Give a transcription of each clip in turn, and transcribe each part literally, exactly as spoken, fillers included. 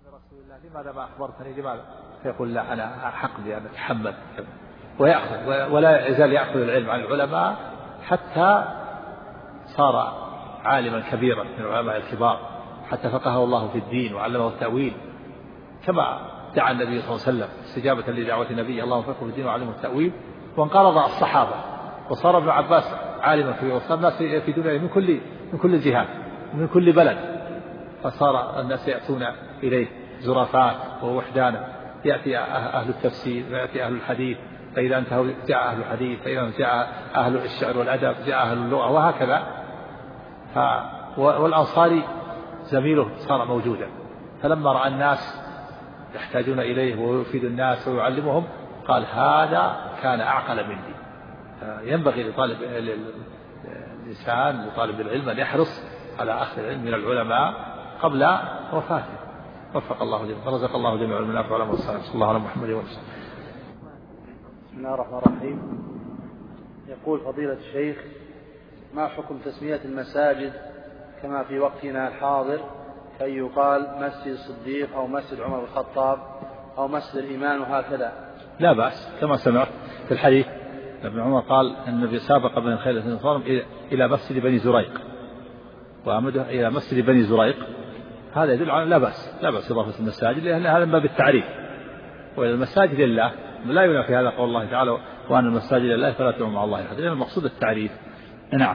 رسول الله لماذا ما أخبرتني لماذا؟ فيقول لا أنا حق بي أن أتحمل ويأخذ ولا يزال يأخذ العلم عن العلماء حتى صار عالما كبيرا من العلماء الكبار، حتى فقهه الله في الدين وعلمه التأويل، كما دعا النبي صلى الله عليه وسلم استجابة لدعوة النبي اللهم فقهه في الدين وعلمه التأويل. وانقرض الصحابة وصار ابن عباس عالما كبيرا، وصار الناس في دنيا من كل من كل الجهات من كل بلد، فصار الناس يأتون إليه زرافات ووحدانا، يأتي أهل التفسير ويأتي أهل الحديث، فإذا انتهوا جاء أهل الحديث، فإذا جاء أهل الشعر والأدب جاء أهل اللغة، وهكذا. ف... والأنصاري زميله صار موجودا، فلما رأى الناس يحتاجون إليه ويفيد الناس ويعلمهم قال هذا كان أعقل مني. ينبغي لطالب الإنسان لطالب العلم أن يحرص على أخذ العلم من العلماء قبل وفاته. وفق الله جميعا ورزق الله جميع المنافع والعلم والسلام. صلى الله على محمد وسلم. بسم الله الرحمن الرحيم. يقول فضيلة الشيخ: ما حكم تسمية المساجد كما في وقتنا الحاضر، كي يقال مسجد الصديق أو مسجد عمر الخطاب أو مسجد الإمام وهكذا؟ لا بأس، كما سمعت في الحديث ابن عمر قال النبي سابق بين الخيل إلى مسجد بني زريق وأمده إلى مسجد بني زريق، هذا يدل على لا بأس لا بأس إضافة المساجد، لأن هذا من باب التعريف. وإلى المساجد لله لا ينافي هذا قول الله تعالى وأن المساجد لله فلا تدعوا مع الله أحد، لأن المقصود التعريف. نعم.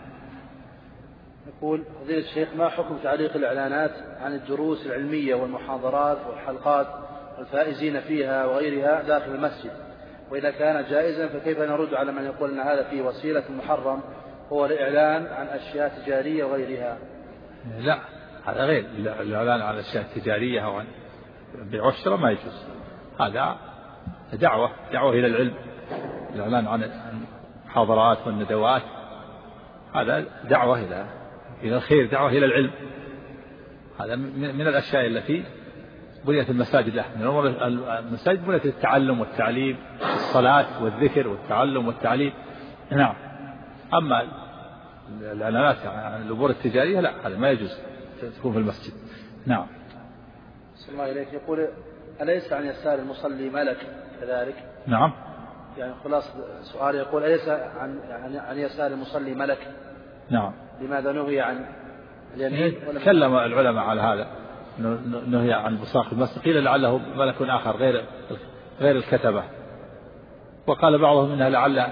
يقول فضيلة الشيخ: ما حكم تعليق الإعلانات عن الدروس العلمية والمحاضرات والحلقات والفائزين فيها وغيرها داخل المسجد؟ وإذا كان جائزا فكيف نرد على من يقول أن هذا فيه وسيلة محرم هو الإعلان عن أشياء تجارية وغيرها؟ لا، هذا غير الإعلان عن أشياء تجارية أو عن بيع وشراء ما يجوز، هذا دعوة دعوة إلى العلم. الإعلان عن المحاضرات والندوات هذا دعوة إلى إلى الخير، دعوة إلى العلم. هذا من الأشياء التي بنيت المساجد له. من المساجد بنيت التعلم والتعليم، الصلاة والذكر والتعلم والتعليم. نعم. أما الإعلانات عن الأمور التجارية لا، هذا ما يجوز تكون في المسجد. نعم. بسم الله إليك. يقول: أليس عن يسار المصلي ملك كذلك؟ نعم. يعني خلاص سؤال، يقول: أليس عن عن يسار المصلي ملك؟ نعم. لماذا نهي عن اليمين؟ تكلم العلماء على هذا، نهي عن بصاق المسجد، قيل لعله ملك آخر غير غير الكتبة، وقال بعضهم إنها لعل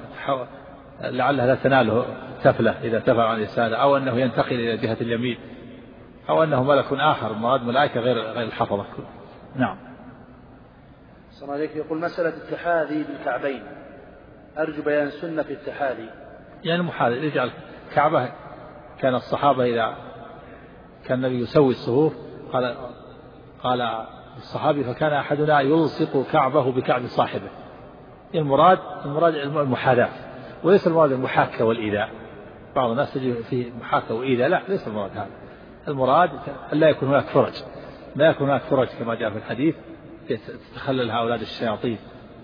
لعلها لا تناله تفلة إذا تفل عن يساره، أو أنه ينتقل إلى جهة اليمين، أو أنه ملك آخر مراد ملائكة غير غير الحفظة. نعم. صلى الله عليك. يقول: مسألة التحاذي بالكعبين، أرجو بيان السنة في التحاذي. يعني محاذي يجعل كعبة. كان الصحابة إذا كان النبي يسوي الصفوف قال قال الصحابي: فكان أحدنا يلصق كعبه بكعب صاحبه. المراد المراد المحاذاة، وليس المراد المحاكة والإيذاء. بعض الناس تجي فيه محاكة وإيذاء، لا، ليس المراد هذا. المراد أن لا يكون هناك فرج، لا يكون هناك فرج كما جاء في الحديث تتخللها أولاد الشياطين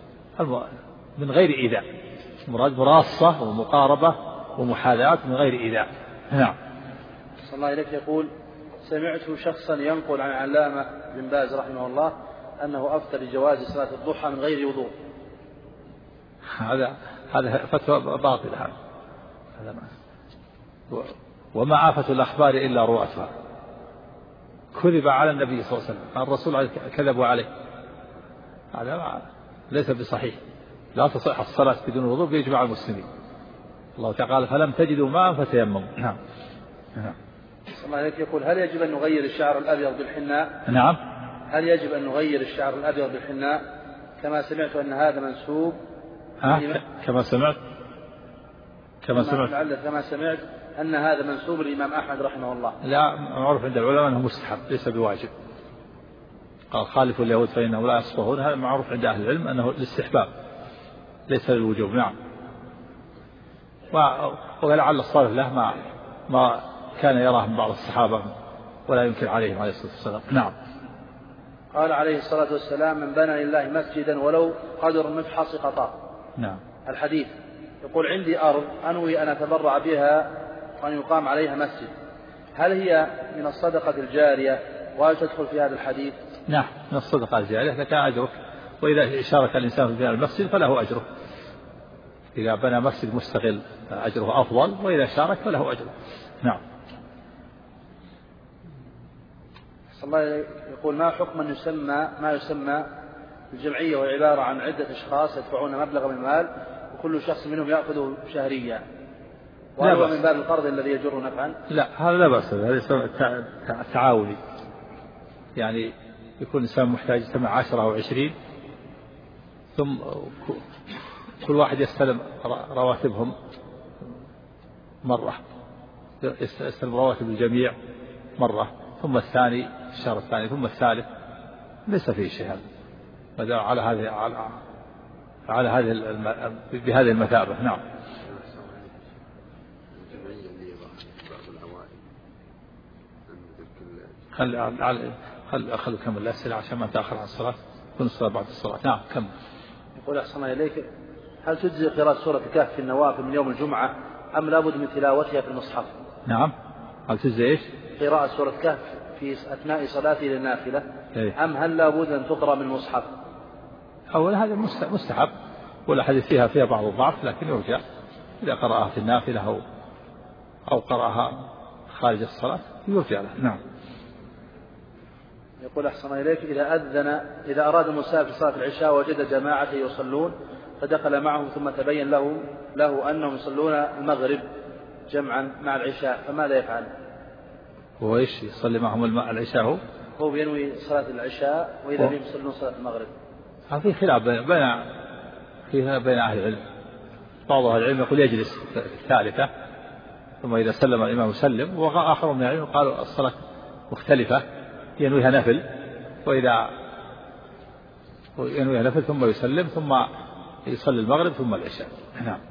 من غير إيذاء. المراد مراصة ومقاربة ومحاذاة من غير إيذاء. نعم. صلى الله عليه. يقول: سمعت شخصا ينقل عن علامة بن باز رحمه الله أنه أفتى بجواز صلاة الضحى من غير وضوء. هذا هذا فتوى باطلة. هذا هذا ما وما آفة الأخبار إلا روعتها. كذب على النبي صلى الله عليه وسلم، الرسول كذبوا عليه، هذا ليس بصحيح. لا تصح الصلاة بدون وضوء بإجماع المسلمين. الله تعالى: فلم تجدوا ماء فتيمموا. نعم. نعم. صلى الله عليه. يقول: هل يجب أن نغير الشعر الأبيض بالحناء؟ نعم. هل يجب أن نغير الشعر الأبيض بالحناء؟ كما سمعت أن هذا منسوب. ها؟ كما سمعت كما سمعت لعل كما سمعت أن هذا منسوب الإمام أحمد رحمه الله. لا، معروف عند العلماء أنه مستحب ليس بواجب. قال: خالفوا اليهود فإنهم لا يصفهون. هذا معروف عند أهل العلم أنه الاستحباب ليس للوجوب. نعم. ولعل الصالح له ما ما كان يراه من بعض الصحابة ولا ينكر عليهم عليه الصلاة والسلام. نعم. قال عليه الصلاة والسلام: من بنى لله مسجدا ولو قدر مفحص قطاء. نعم. الحديث. يقول: عندي أرض أنوي أن أتبرع بها وأن يقام عليها مسجد، هل هي من الصدقة الجارية وهل تدخل في هذا الحديث؟ نعم، من الصدقة الجارية لك أجرك، وإذا شارك الإنسان في بناء المسجد فله أجره، إذا بنى مسجد مستقل أجره أفضل، وإذا شارك فله أجره. نعم. الله يقول ما حكم من يسمى ما يسمى الجمعية وهي عبارة عن عدة أشخاص يدفعون مبلغا من المال وكل شخص منهم يأخذه شهريا، وهو من باب القرض الذي يجر نفعا؟ لا، هذا لا بأس، هذا يسمى تعاوني، يعني يكون إنسان محتاج يسمى عشرة أو عشرين، ثم كل واحد يستلم رواتبهم مرة، يستلم رواتب الجميع مرة، ثم الثاني الشهر الثاني، ثم الثالث، ليس فيه شيء هذا على هذه على على هذه بهذه المثابة. نعم. خل خل خل كمل الأسئلة عشان ما تأخر عن الصلاة، كن الصلاة بعد الصلاة. نعم كمل. يقول أحسن إليك، هل تجزي قراءة سورة الكهف في النوافل من يوم الجمعة أم لابد من تلاوتها في المصحف؟ نعم. هل تجزي إيش؟ قراءة سورة الكهف في أثناء صلاته للنافلة إيه؟ أم هل لابد أن تقرأ من المصحف؟ أولا هذا مستحب، والأحاديث فيها فيها بعض الضعف، لكن يرجع إذا قرأها في النافلة أو أو قرأها خارج الصلاة يرجع له. نعم. يقول أحسن إليك، إذا أذن إذا أراد المسافر صلاة العشاء وجد جماعة يصلون فدخل معهم ثم تبين له له أنهم يصلون المغرب جمعا مع العشاء، فماذا يفعل؟ هو إيش يصلي معهم العشاء؟ هو هو ينوي صلاة العشاء وإذا بهم يصلون صلاة المغرب. هذا خلاف بين بين فيها بين أهل العلم، بعض أهل العلم يقول يجلس في الثالثة ثم إذا سلم الإمام يسلم، وآخر من العلم قالوا الصلاة مختلفة ينويها نفل، وإذا ينويها نفل ثم يسلم ثم يصلي المغرب ثم العشاء. نعم.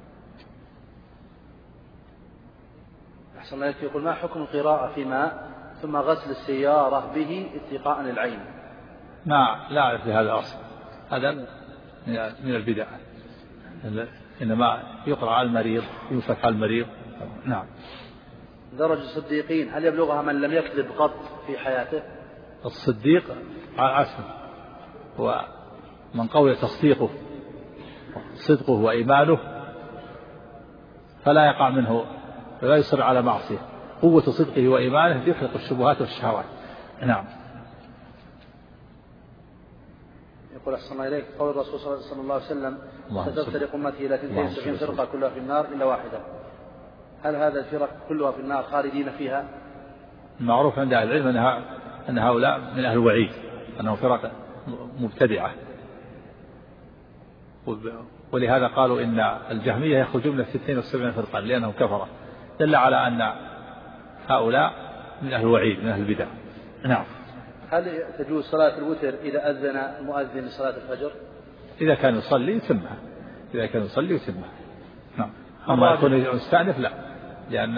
أحسن الله يقول ما حكم القراءة في ماء ثم غسل السيارة به اتقاء للعين؟ ما لا أعرف هذا أصل، هذا من البدع، إنما يقرأ على المريض، ينفث على المريض. نعم. درجة الصديقين هل يبلغها من لم يكذب قط في حياته؟ الصديق على عسل هو من قوي تصديقه صدقه وإيمانه فلا يقع منه، فلا يصر على معصية، قوة صدقه وإيمانه يحرق الشبهات والشهوات. نعم. يقول أحسن الله إليك، قول الرسول صلى الله عليه وسلم ستفترق أمتي إلى اثنتين وسبعين فرقة كلها في النار إلا واحدة، هل هذا الفرق كلها في النار خالدين فيها؟ المعروف عند أهل العلم أنها أن هؤلاء من أهل الوعيد، أنهم فرق مبتدعة، ولهذا قالوا إن الجهمية يخرجون من اثنتين وسبعين فرقة لأنهم كفرة، دل على أن هؤلاء من أهل الوعيد من أهل البدع. نعم. هل تجوز صلاة الوتر إذا أذن المؤذن لصلاة الفجر؟ إذا كان يصلي يتمها، إذا كان يصلي يتمها. نعم. أما يكون يستأنف لا، لأن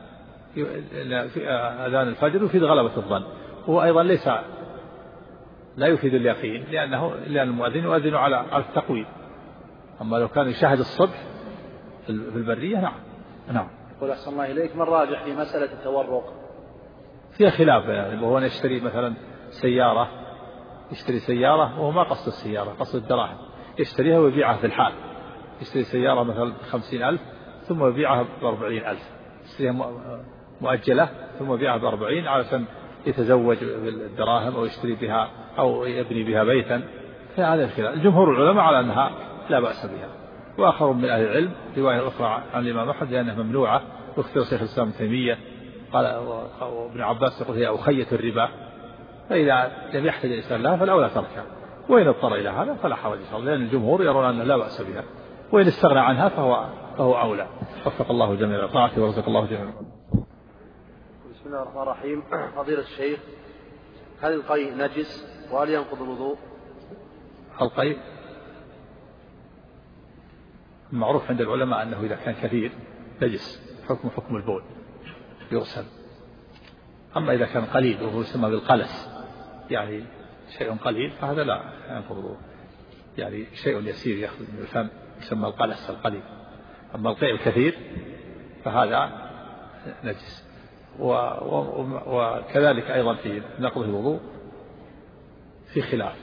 أذان الفجر يفيد غلبة الظن، هو أيضا ليس لا يفيد اليقين، لأنه لأن المؤذن يؤذن على على التقويم. أما لو كان يشاهد الصبح في البرية نعم. نعم. يقول أحسن الله إليك، من راجح في مسألة التورق؟ فيها خلاف، يعني وهو يشتري مثلا سيارة، يشتري سيارة وهو ما قصد السيارة، قصد الدراهم، يشتريها ويبيعها في الحال، يشتري سيارة مثلا بخمسين ألف ثم يبيعها بأربعين ألف، يشتريها مؤجلة ثم يبيعها بأربعين علشان يتزوج بالدراهم أو يشتري بها أو يبني بها بيتا. فهذا الخلاف. الجمهور العلماء على أنها لا بأس بها، وآخر من أهل العلم رواية أخرى عن الإمام أحمد لأنها ممنوعة، واختار شيخ الإسلام ابن تيمية قال وابن عباس يقول هي أخية الربا، فإذا لم يحتج الإنسان لها فالأولى تركها، وإن اضطر إلى هذا فلا حرج إن شاء الله، لأن الجمهور يرون أن لا بأس بها، وإن استغنى عنها فهو فهو أولى. وفق الله جميع طاعته ورزق الله جميع. بسم الله الرحمن الرحيم. فضيلة الشيخ، هل القيء نجس وهل ينقض الوضوء؟ القيء المعروف عند العلماء أنه إذا كان كثير نجس، حكم حكم البول يغسل. أما إذا كان قليل وهو يسمى بالقلس، يعني شيء قليل، فهذا لا ينقض الوضوء، يعني شيء يسير يخرج من الفم يسمى القلس القليل. أما القيء الكثير فهذا نجس. وكذلك أيضا في نقض الوضوء في خلاف،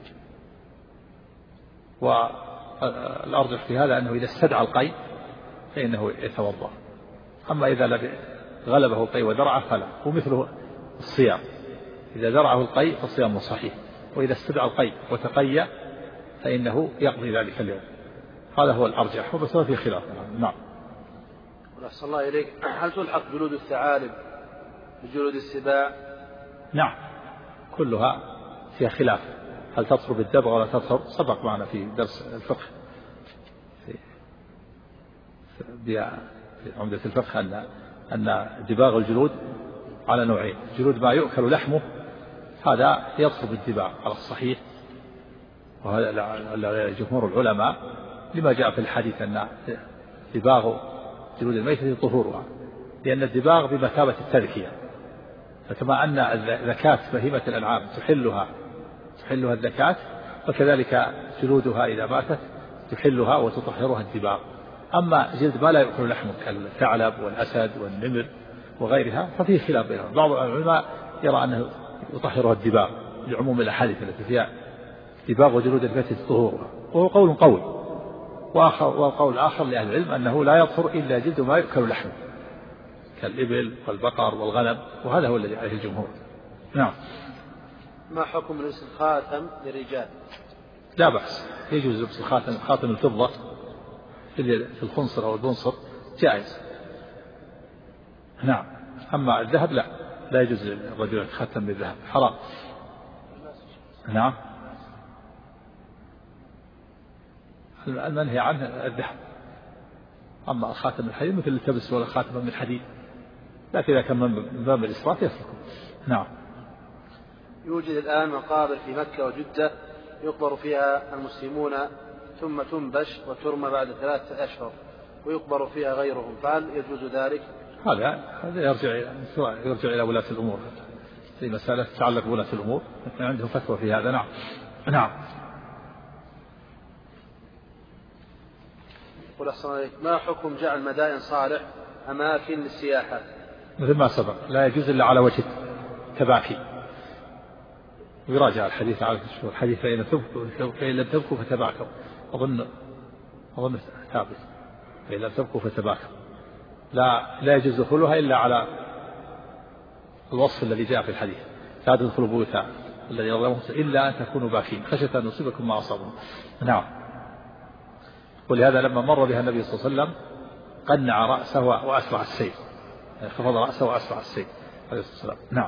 والأرجح في هذا أنه إذا استدعى القيء فإنه يتوضأ، أما إذا غلبه القيء ودرعه فلا. ومثله الصيام، إذا درعه القيء فالصيام صحيح، وإذا استدعى القيء وتقيأ فإنه يقضي ذلك اليوم. هذا هو الأرجح، وبس في خلاف. نعم. أحسن الله إليك. هل تلحق جلود الثعالب بجلود السباع؟ نعم، كلها فيها خلاف، هل تطهر بالدبغ ولا تطهر؟ سبق معنا في درس الفقه في عمدة الفقه أن أن دباغ الجلود على نوعين: جلود ما يؤكل لحمه هذا يطهر بالدباغ على الصحيح، وهذا جمهور العلماء لما جاء في الحديث أن دباغ جلود الميتة طهورها، لأن الدباغ بمثابة التذكية، فكما أن الذكاة بهيمة الأنعام تحلها تحلها الذكاة، وكذلك جلودها إذا ماتت تحلها وتطهرها الدباغ. أما جلد ما لا يؤكل لحمه كالثعلب والأسد والنمر وغيرها ففيه خلاف بينهم، بعض العلماء يرى أنه يطهرها الدباغ لعموم الأحاديث التي فيها دباغ وجلود الميتة طهورها، وهو قول قوي. وآخر والقول الآخر لأهل العلم أنه لا يطهر إلا جلد ما يؤكل لحمه كالإبل والبقر والغنم، وهذا هو الذي عليه الجمهور. نعم. ما حكم لبس الخاتم للرجال؟ لا بأس، يجوز لبس الخاتم، خاتم الفضة في الخنصر أو البنصر جائز. نعم. أما الذهب لا، لا يجوز للرجل الخاتم بالذهب، حرام. نعم. المنهي عنه الذهب، أما الخاتم الحديد مثل التبس ولا خاتم من الحديد، لكن إذا كان من باب الإسراف يتركه. نعم. يوجد الآن مقابر في مكة وجدة يقبر فيها المسلمون ثم تنبش وترمى بعد ثلاثة أشهر ويقبر فيها غيرهم، فهل يجوز ذلك؟ هذا هذا يرجع يرجع إلى ولاة الأمور، في مسألة تتعلق بولاة الأمور عندهم فتوى في هذا. نعم. نعم. قل أحسن عليك. ما حكم جعل مدائن صالح أماكن للسياحة؟ مثل ما سبق، لا يجوز إلا على وجه تباكي، ويراجع الحديث على الحديث فإن تبكوا فإن لم تبكوا فتباكوا، أظن أظن ثابت، فإن لم تبكوا فتباكوا، لا لا يجوز دخولها إلا على الوصف الذي جاء في الحديث: لا تدخلوا بيوتا الذي يظلمون إلا أن تكونوا باكين خشية أن يصيبكم ما أصابهم. نعم. ولهذا لما مر بها النبي صلى الله عليه وسلم قنع رأسه وأسرع السيف، يعني خفض رأسه وأسرع السيف عليه الصلاة والسلام. نعم.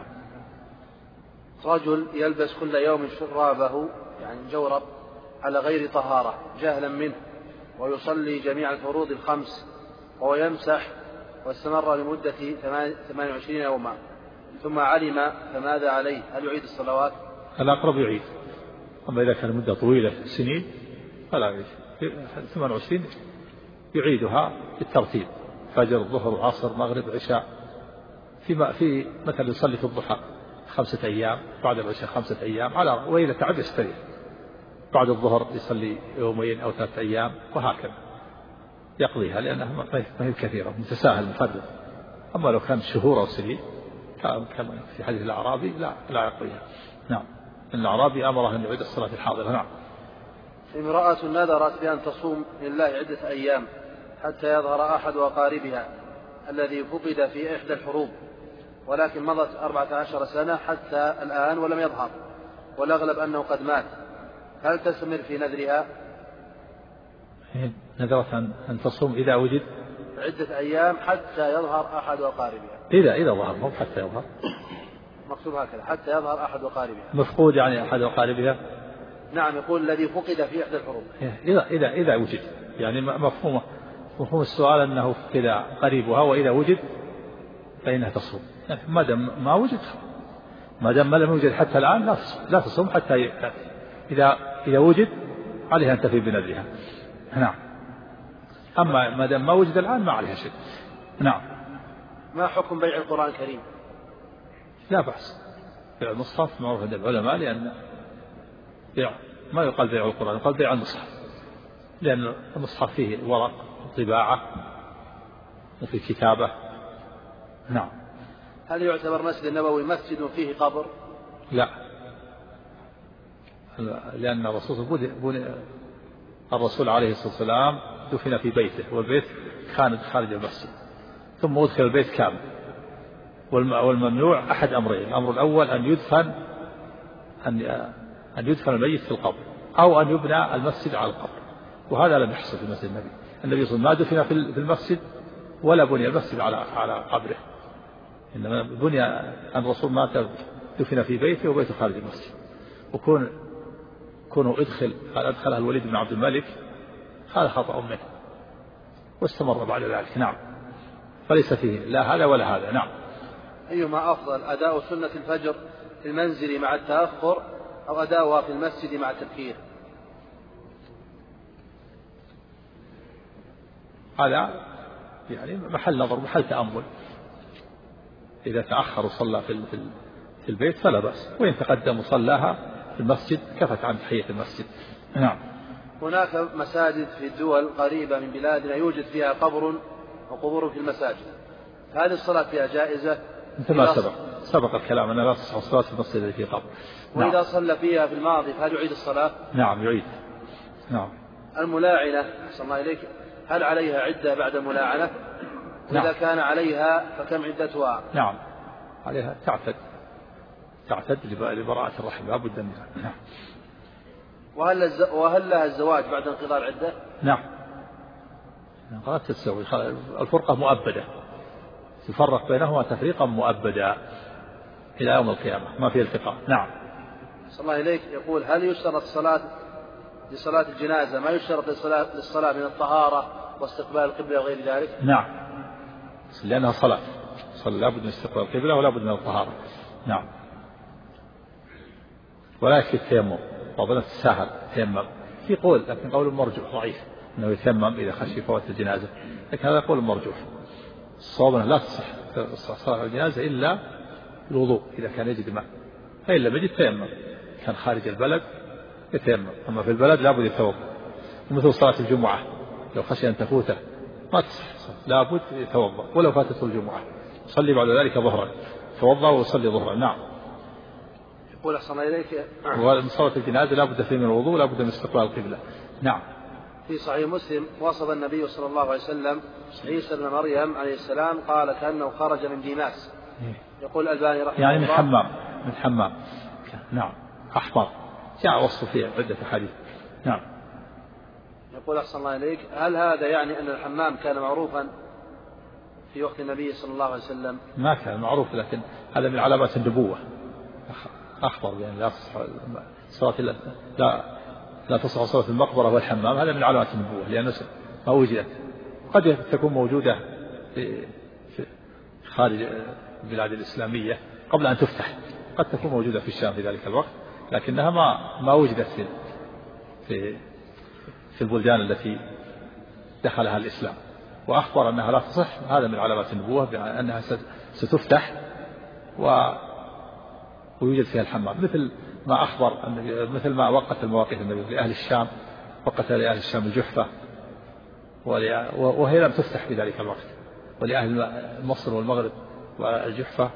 رجل يلبس كل يوم شرابه يعني جورب على غير طهارة جهلا منه، ويصلي جميع الفروض الخمس وهو يمسح، واستمر لمدة ثمانية وعشرين يوما، ثم علم فماذا عليه؟ هل يعيد الصلوات؟ الأقرب يعيد، أما إذا كان مدة طويلة سنين فلا يعيد. ثمانية وعشرين يعيدها بالترتيب: فجر، الظهر، العصر، مغرب، عشاء. في في مثلا يصلي في الضحى خمسة أيام، بعد العشاء خمسة أيام، على وإذا تعب يستريح، بعد الظهر يصلي يومين أو ثلاثة أيام، وهكذا يقضيها، لأنها ما هي كثيرة، متساهل مفرد. أما لو كان شهور أو سنين كما في حديث الأعرابي لا لا يقضيها. نعم. الأعرابي أمره أن يعيد الصلاة الحاضرة. نعم. امرأة نذرت بأن تصوم لله عدة أيام حتى يظهر أحد أقاربها الذي فقد في إحدى الحروب، ولكن مضت أربعة عشر سنة حتى الآن ولم يظهر، والأغلب أنه قد مات، هل تستمر في نذرها؟ نذرت أن تصوم إذا وجد عدة أيام حتى يظهر أحد أقاربها. إذا إذا ظهر، مو حتى يظهر، مكتوب هكذا: حتى يظهر أحد أقاربها. مفقود يعني أحد أقاربها. نعم، يقول الذي فقد في إحدى الحروب. إذا إذا إذا وجد، يعني مفهوم مفهوم السؤال أنه كذا قريبها، وإذا وجد فإنها تصوم. يعني ما دام ما وجد، ما دام ما لم يوجد حتى الآن لا لا تصوم حتى ي... إذا إذا وجد عليها أن تفي بنذرها. نعم. أما ما دام ما وجد الآن ما عليها شيء. نعم. ما حكم بيع القرآن الكريم؟ لا بأس، بيع المصحف معروف عند العلماء، لأن بيع ما يقال بيع القرآن، يقال بيع المصحف، لأن المصحف فيه ورق وطباعة وفي كتابة. نعم. هل يعتبر مسجد النبوي مسجد فيه قبر؟ لا، لأن الرسول بني الرسول عليه الصلاة والسلام دفن في بيته، والبيت كان خارج المسجد، ثم أدخل البيت كامل. والممنوع أحد أمرين: الأمر الأول أن يدفن أن أن يدفن الميت في القبر، أو أن يبنى المسجد على القبر، وهذا لم يحصل في مسجد النبي. النبي صلى الله عليه وسلم ما دفن في المسجد ولا بني المسجد على على قبره، إنما بني أن الرسول مات دفن في بيته وبيته خارج المسجد. وكون كونه ادخل قال أدخلها الوليد بن عبد الملك هذا خطأ منه، واستمر بعد ذلك. نعم، فليس فيه لا هذا ولا هذا. نعم. أيما أفضل، أداء سنة الفجر في المنزل مع التأخر أو أداؤها في المسجد مع التبكير؟ هذا يعني محل نظر، محل تأمل. إذا تأخر وصلى في في البيت فلا بأس، وإن تقدم وصلاها في المسجد كفت عن تحية المسجد. نعم. هناك مساجد في الدول قريبة من بلادنا يوجد فيها قبر وقبور في المساجد، هذه الصلاة فيها جائزة؟ مثل ما سبق سبق الكلام أن لا تصح الصلاة في المسجد الذي فيه قبر. وإذا نعم. صلى فيها في الماضي فهل يعيد الصلاة؟ نعم يعيد. نعم. الملاعنة أحسن الله إليك، هل عليها عدة بعد الملاعنة؟ وإذا نعم. كان عليها فكم عدتها؟ نعم عليها تعتد تعتد لبراءة الرحم لا بد منها. نعم. وهل الز... وهل لها الزواج بعد انقضاء العدة؟ نعم لا تتزوج، الفرقة مؤبدة، تفرق بينهما تفريقا مؤبدا إلى يوم القيامة، ما في التقاء. نعم. صلى الله إليك يقول: هل يشترط الصلاة لصلاة الجنازة ما يشترط للصلاة, للصلاة من الطهارة واستقبال القبلة وغير ذلك؟ نعم، لأنها صلاة، صلاة لا بد من استقبال القبلة ولا بد من الطهارة. نعم. ولا يكفي التيمم، بعضنا تساهل تيمم في قول، لكن قول مرجوح ضعيف أنه يتيمم إذا خشي فوات الجنازة، لكن هذا قول مرجوح. الصواب أنه لا تصح صلاة الجنازة إلا الوضوء إذا كان يجد ماء، فإن لم يجد تيمم، كان خارج البلد يتيمم، أما في البلد لا بد يتوضأ. ومثل صلاة الجمعة لو خشي أن تفوته ما تصح، لا بد يتوضأ ولو فاتته الجمعة، صلي بعد ذلك ظهرا، توضأ وصلي ظهرا. نعم. يقول أحسن إليك: وصلاة الجنازة لا بد فيه من الوضوء، لا بد من استقبال القبلة. نعم. في صحيح مسلم وصف النبي صلى الله عليه وسلم عيسى بن مريم عليه السلام قال كأنه خرج من ديماس. يقول الألباني رحمه يعني الله: من حمام من حمام نعم أحمر، جاء وصف فيه عدة حديث. نعم. يقول أحسن الله إليك: هل هذا يعني أن الحمام كان معروفا في وقت النبي صلى الله عليه وسلم؟ ما كان معروف، لكن هذا من علامات النبوة. أخبر بأن لا تصح صلاة لا لا تصح صلاة المقبرة والحمام، هذا من علامات النبوة، لأن ما وجدت. قد تكون موجودة في خارج البلاد الإسلامية قبل أن تفتح، قد تكون موجودة في الشام في ذلك الوقت، لكنها ما ما وجدت في في في البلدان التي دخلها الإسلام. وأخبر أنها لا تصح، هذا من علامات النبوة بأنها ستفتح و ويوجد فيها الحمام، مثل ما أخبر مثل ما وقت المواقيت النبي لأهل الشام، وقت لأهل الشام الجحفة وهي لم تفتح في ذلك الوقت، ولأهل مصر والمغرب والجحفة،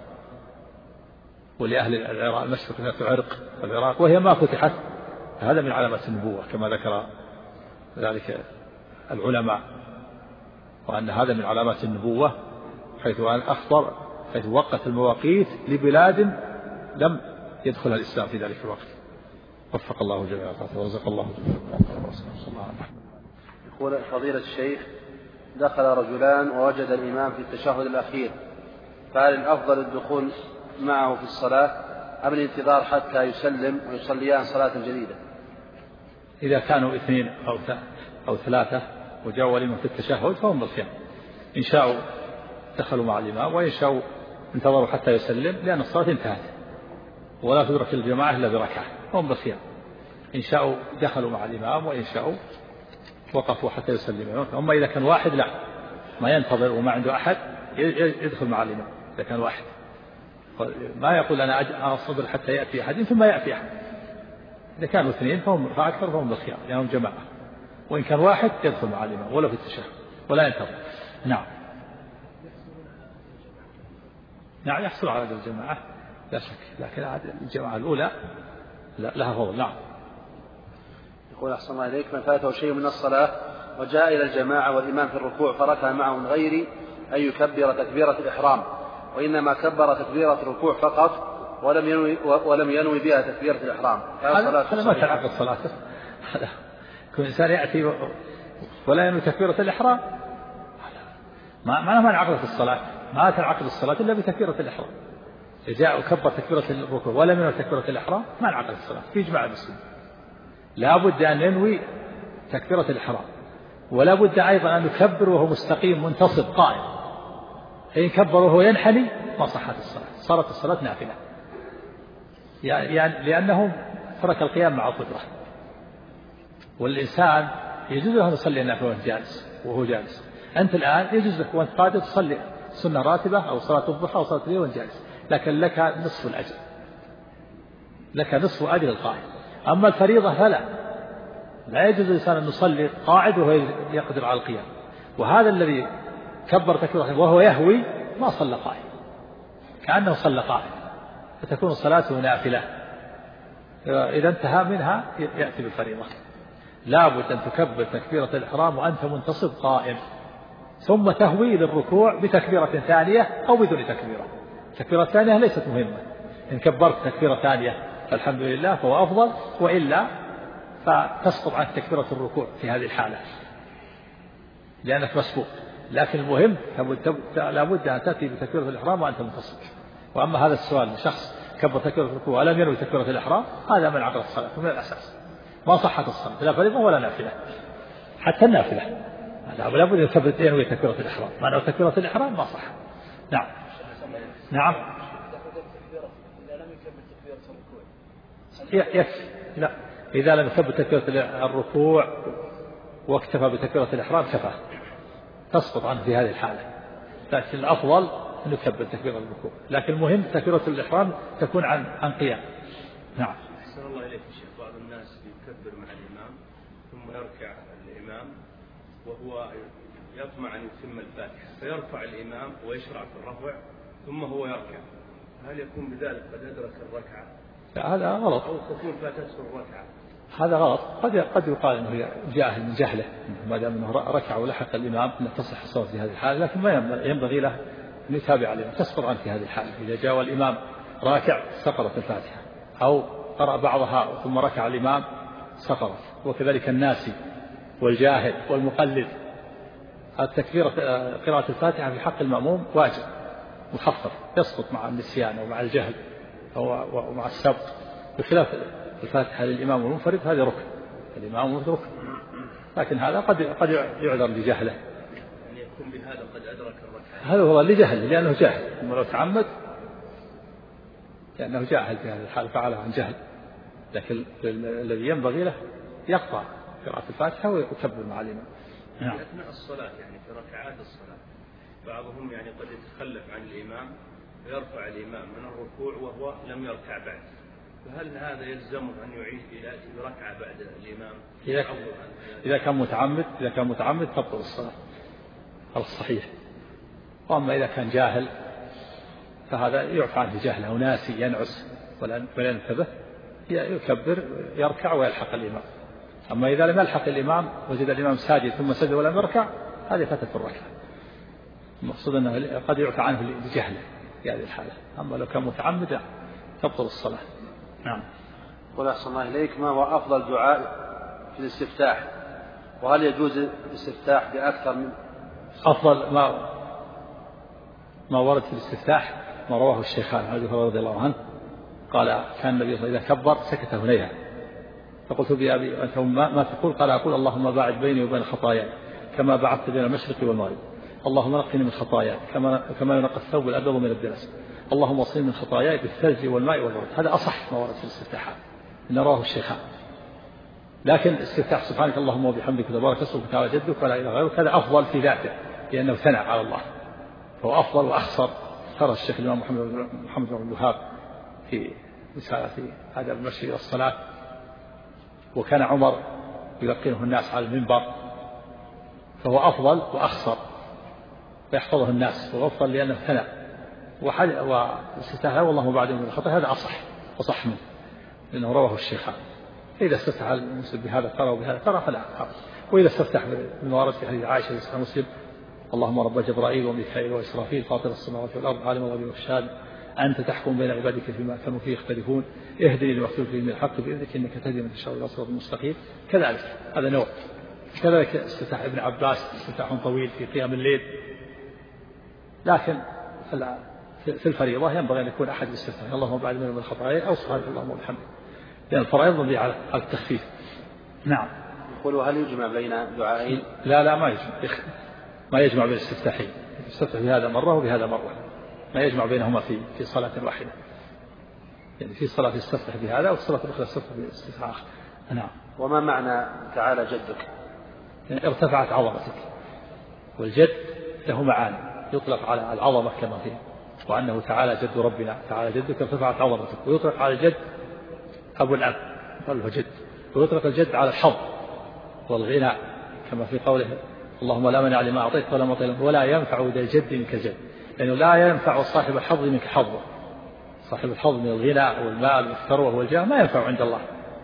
ولأهل العراق المشرق عرق والعراق وهي ما فتحت. هذا من علامات النبوة كما ذكر ذلك العلماء، وأن هذا من علامات النبوة حيث أخبر حيث وقت المواقيت لبلاد لم يدخلها الإسلام في ذلك الوقت. وفق الله جميعا ورزق الله جميعا. يقول فضيلة الشيخ: دخل رجلان ووجد الإمام في التشهد الأخير، فهل الأفضل الدخول معه في الصلاة أم الانتظار حتى يسلم ويصليان صلاة جديدة؟ إذا كانوا اثنين أو أو ثلاثة وجاءوا الإمام في التشهد فهم بالخير، إن شاءوا دخلوا مع الإمام وإن شاءوا انتظروا حتى يسلم، لأن الصلاة انتهت ولا تدرك الجماعة إلا بركعة، هم بالخير. إن شاءوا دخلوا مع الإمام وإن شاءوا وقفوا حتى يسلم. أما إذا كان واحد لا، ما ينتظر وما عنده أحد يدخل مع الإمام. إذا كان واحد ما يقول أنا أصبر حتى يأتي أحد ثم يأتي أحد. إذا كانوا اثنين فهم فأكثر فهم بالخيار لأنهم يعني جماعة، وإن كان واحد يدخل مع الإمام ولا في التشهد ولا ينتظر. نعم. نعم يحصل على أجر الجماعة لا شك، لكن الجماعة الأولى لها فضل. نعم. يقول أحسن الله إليك: من فاته شيء من الصلاة وجاء إلى الجماعة والإمام في الركوع فركع معه من غير أن يكبر تكبيرة الإحرام، وإنما كبر تكبيرة الركوع فقط ولم ينوي, ولم ينوي بها تكبيرة الإحرام، هذا ما تنعقد صلاته. كل إنسان يأتي ولا ينوي تكبيرة الإحرام ما معناه ما انعقدت الصلاة، ما تنعقد الصلاة إلا بتكبيرة الإحرام. إذا جاء وكبر تكبيرة الركوع ولم ينوي تكبيرة الإحرام ما انعقدت الصلاة في إجماع المسلمين. لا بد أن ينوي تكبيرة الإحرام، ولا بد أيضا أن يكبر وهو مستقيم منتصب قائم. إن كبر وهو ينحني ما صحت الصلاة، صارت الصلاة نافلة، يعني لأنه ترك القيام مع القدرة. والإنسان يجوز له أن يصلي النافلة وهو جالس وهو جالس. أنت الآن يجوز لك وأنت قادر تصلي سنة راتبة أو صلاة الضحى أو صلاة الليل وأنت جالس، لكن لك نصف الأجر، لك نصف أجر القائم. أما الفريضة فلا، لا يجوز للإنسان أن يصلي قاعد وهو يقدر على القيام. وهذا الذي كبر تكبيرة وهو يهوي ما صلى قائم، كأنه صلى قائم، فتكون صلاته نافلة. إذا انتهى منها يأتي بالفريضة. لا بد أن تكبر تكبيرة الإحرام وأنت منتصب قائم، ثم تهوي للركوع بتكبيرة ثانية أو بدون تكبيرة. التكبيرة الثانية ليست مهمة، إن كبرت تكبيرة ثانية فالحمد لله فهو أفضل، وإلا فتسقط عن تكبيرة الركوع في هذه الحالة لأنك مسبوق. لكن المهم لا بد أن تأتي بتكبيرة الإحرام وأنت منتصب. وأما هذا السؤال شخص كبر تكبيرة الركوع ولم ينوي تكبيرة الإحرام، هذا من عقد الصلاة ومن الأساس ما صحت الصلاة، لا فريضة ولا نافلة. حتى النافلة لا بد أن يثبت ينوي تكبيرة الإحرام، ما نوى تكبيرة الإحرام ما صح. نعم. نعم يكفي. لا، إذا لم يثبت تكبيرة الركوع واكتفى بتكبيرة الإحرام كفى، تسقط عنه في هذه الحالة. لكن الأفضل أن يكبر تكبيرة الركوع، لكن المهم تكبيرة الإحرام تكون عن عن قيام. نعم. أحسن الله إليك شيخ. بعض الناس يكبر مع الإمام ثم يركع الإمام وهو يطمع أن يتم الفاتحة، فيرفع الإمام ويشرع في الرفع ثم هو يركع، هل يكون بذلك قد أدرك الركعة؟ هذا غلط، أو تكون فاتته الركعة؟ هذا غلط. قد قد يقال انه جاهل من جهله، ما دام انه ركع ولحق الامام لا تصح الصلاه في هذه الحاله، لكن ما ينبغي له ان يتابع الامام، تسقط عنه في هذه الحاله. اذا جاء الامام راكع سقطت الفاتحه، او قرأ بعضها ثم ركع الامام سقطت. وكذلك الناسي والجاهل والمقلد، التكبير قراءة الفاتحة في حق المأموم واجب مخفف، يسقط مع النسيان ومع الجهل ومع السبق، بخلاف الفاتحة للإمام والمنفرد هذه ركن، الإمام والمنفرد ركن، لكن هذا قد قد يعذر لجهله. يعني يكون بهذا قد أدرك الركعة. هذا هو لجهل، لأنه جاهل، ثم لو تعمد لأنه جاهل في هذه الحال فعلها عن جهل. لكن الذي ينبغي له يقطع قراءة الفاتحة ويكبر مع الإمام. نعم. في أثناء الصلاة يعني في ركعات الصلاة بعضهم يعني قد يتخلف عن الإمام ويرفع الإمام من الركوع وهو لم يركع بعد، فهل هذا يلزمه أن يعيد إلى ركعة بعد الإمام؟ إذا, إذا كان متعمد إذا كان متعمد تبطل الصلاة على الصحيح. وأما إذا كان جاهل فهذا يعفى عنه جهله وناسي ينعس ولا ينتبه يكبر يركع ويلحق الإمام. أما إذا لم يلحق الإمام وجد الإمام ساجد ثم سجد ولم يركع هذه فاتت الركعة. المقصود أنه قد يعفى عنه لجهله في هذه الحالة. أما لو كان متعمد تبطل الصلاة. نعم. قل أحسن الله إليك، ما هو أفضل دعاء في الاستفتاح؟ وهل يجوز الاستفتاح بأكثر من أفضل ما ما ورد في الاستفتاح ما رواه الشيخان عن أبي هريرة رضي الله عنه قال كان النبي صلى الله عليه وسلم إذا كبر سكت هنيها، فقلت بأبي أنت ما تقول؟ قال أقول اللهم باعد بيني وبين خطاياي كما بعدت بين المشرق والمغرب، اللهم نقني من خطاياي كما كما ينقى الثوب الأبيض من الدنس، اللهم اصلني من خطاياي بالثلج والماء والبرد. هذا أصح ما ورد في الاستفتاحات إن رواه الشيخان. لكن استفتاح سبحانك اللهم وبحمدك تبارك اسمك وتعالى جدك ولا إله غيرك هذا أفضل في ذاته لأنه ثنى على الله، فهو أفضل وأخصر. ترى الشيخ الإمام محمد محمد بن الوهاب في رسالة آداب المشي إلى الصلاة، وكان عمر يلقنه الناس على المنبر، فهو أفضل وأخصر ويحفظه الناس، وهو أفضل لأنه ثنى واستفتاح والله بعد من الخطأ هذا أصح وصح منه لأنه رواه الشيخان. إذا استفتح المسلم بهذا ترى وبهذا ترى فلا حرج. وإذا استفتح من ورد في حديث عائشة في صحيح مسلم اللهم رب جبرائيل وميكائيل وإسرافيل فاطر السماوات والأرض عالم الغيب والشهادة أنت تحكم بين عبادك فيما كانوا فيه يختلفون اهدني لما اختلف فيه من الحق بإذنك إنك تهدي من تشاء إلى صراط مستقيم. كذلك هذا نوع. كذلك استفتاح ابن عباس استفتاح طويل في قيام الليل. لكن في الفريضة ينبغي أن يكون أحد الاستفتاح اللهم بعد من الخطايا أو سبحانك اللهم وبحمدك لأن الفرائض مبنية على التخفيف. نعم. يقول هل يجمع بين دعائين؟ لا لا ما يجمع ما يجمع بين الاستفتاحين. يستفتح بهذا مرة وبهذا مرة ما يجمع بينهما في في صلاة واحدة. يعني في صلاة يستفتح بهذا وصلاة أخرى يستفتح باستفتاح آخر. نعم. وما معنى تعالى جدك؟ يعني ارتفعت عظمتك. والجد له معاني يطلق على العظمة كما فيه وأنه تعالى جد ربنا تعالى جدك ارتفعت عظمتك. ويطلق على الجد أبو الأب قال له جد. ويطلق الجد على الحظ والغنى كما في قوله اللهم لا منع لما أعطيت ولا معطي ولا ينفع ذا الجد منك جد. لأنه لا ينفع صاحب الحظ منك حظه. صاحب الحظ من الغنى والمال والثروة والجاه ما ينفع عند الله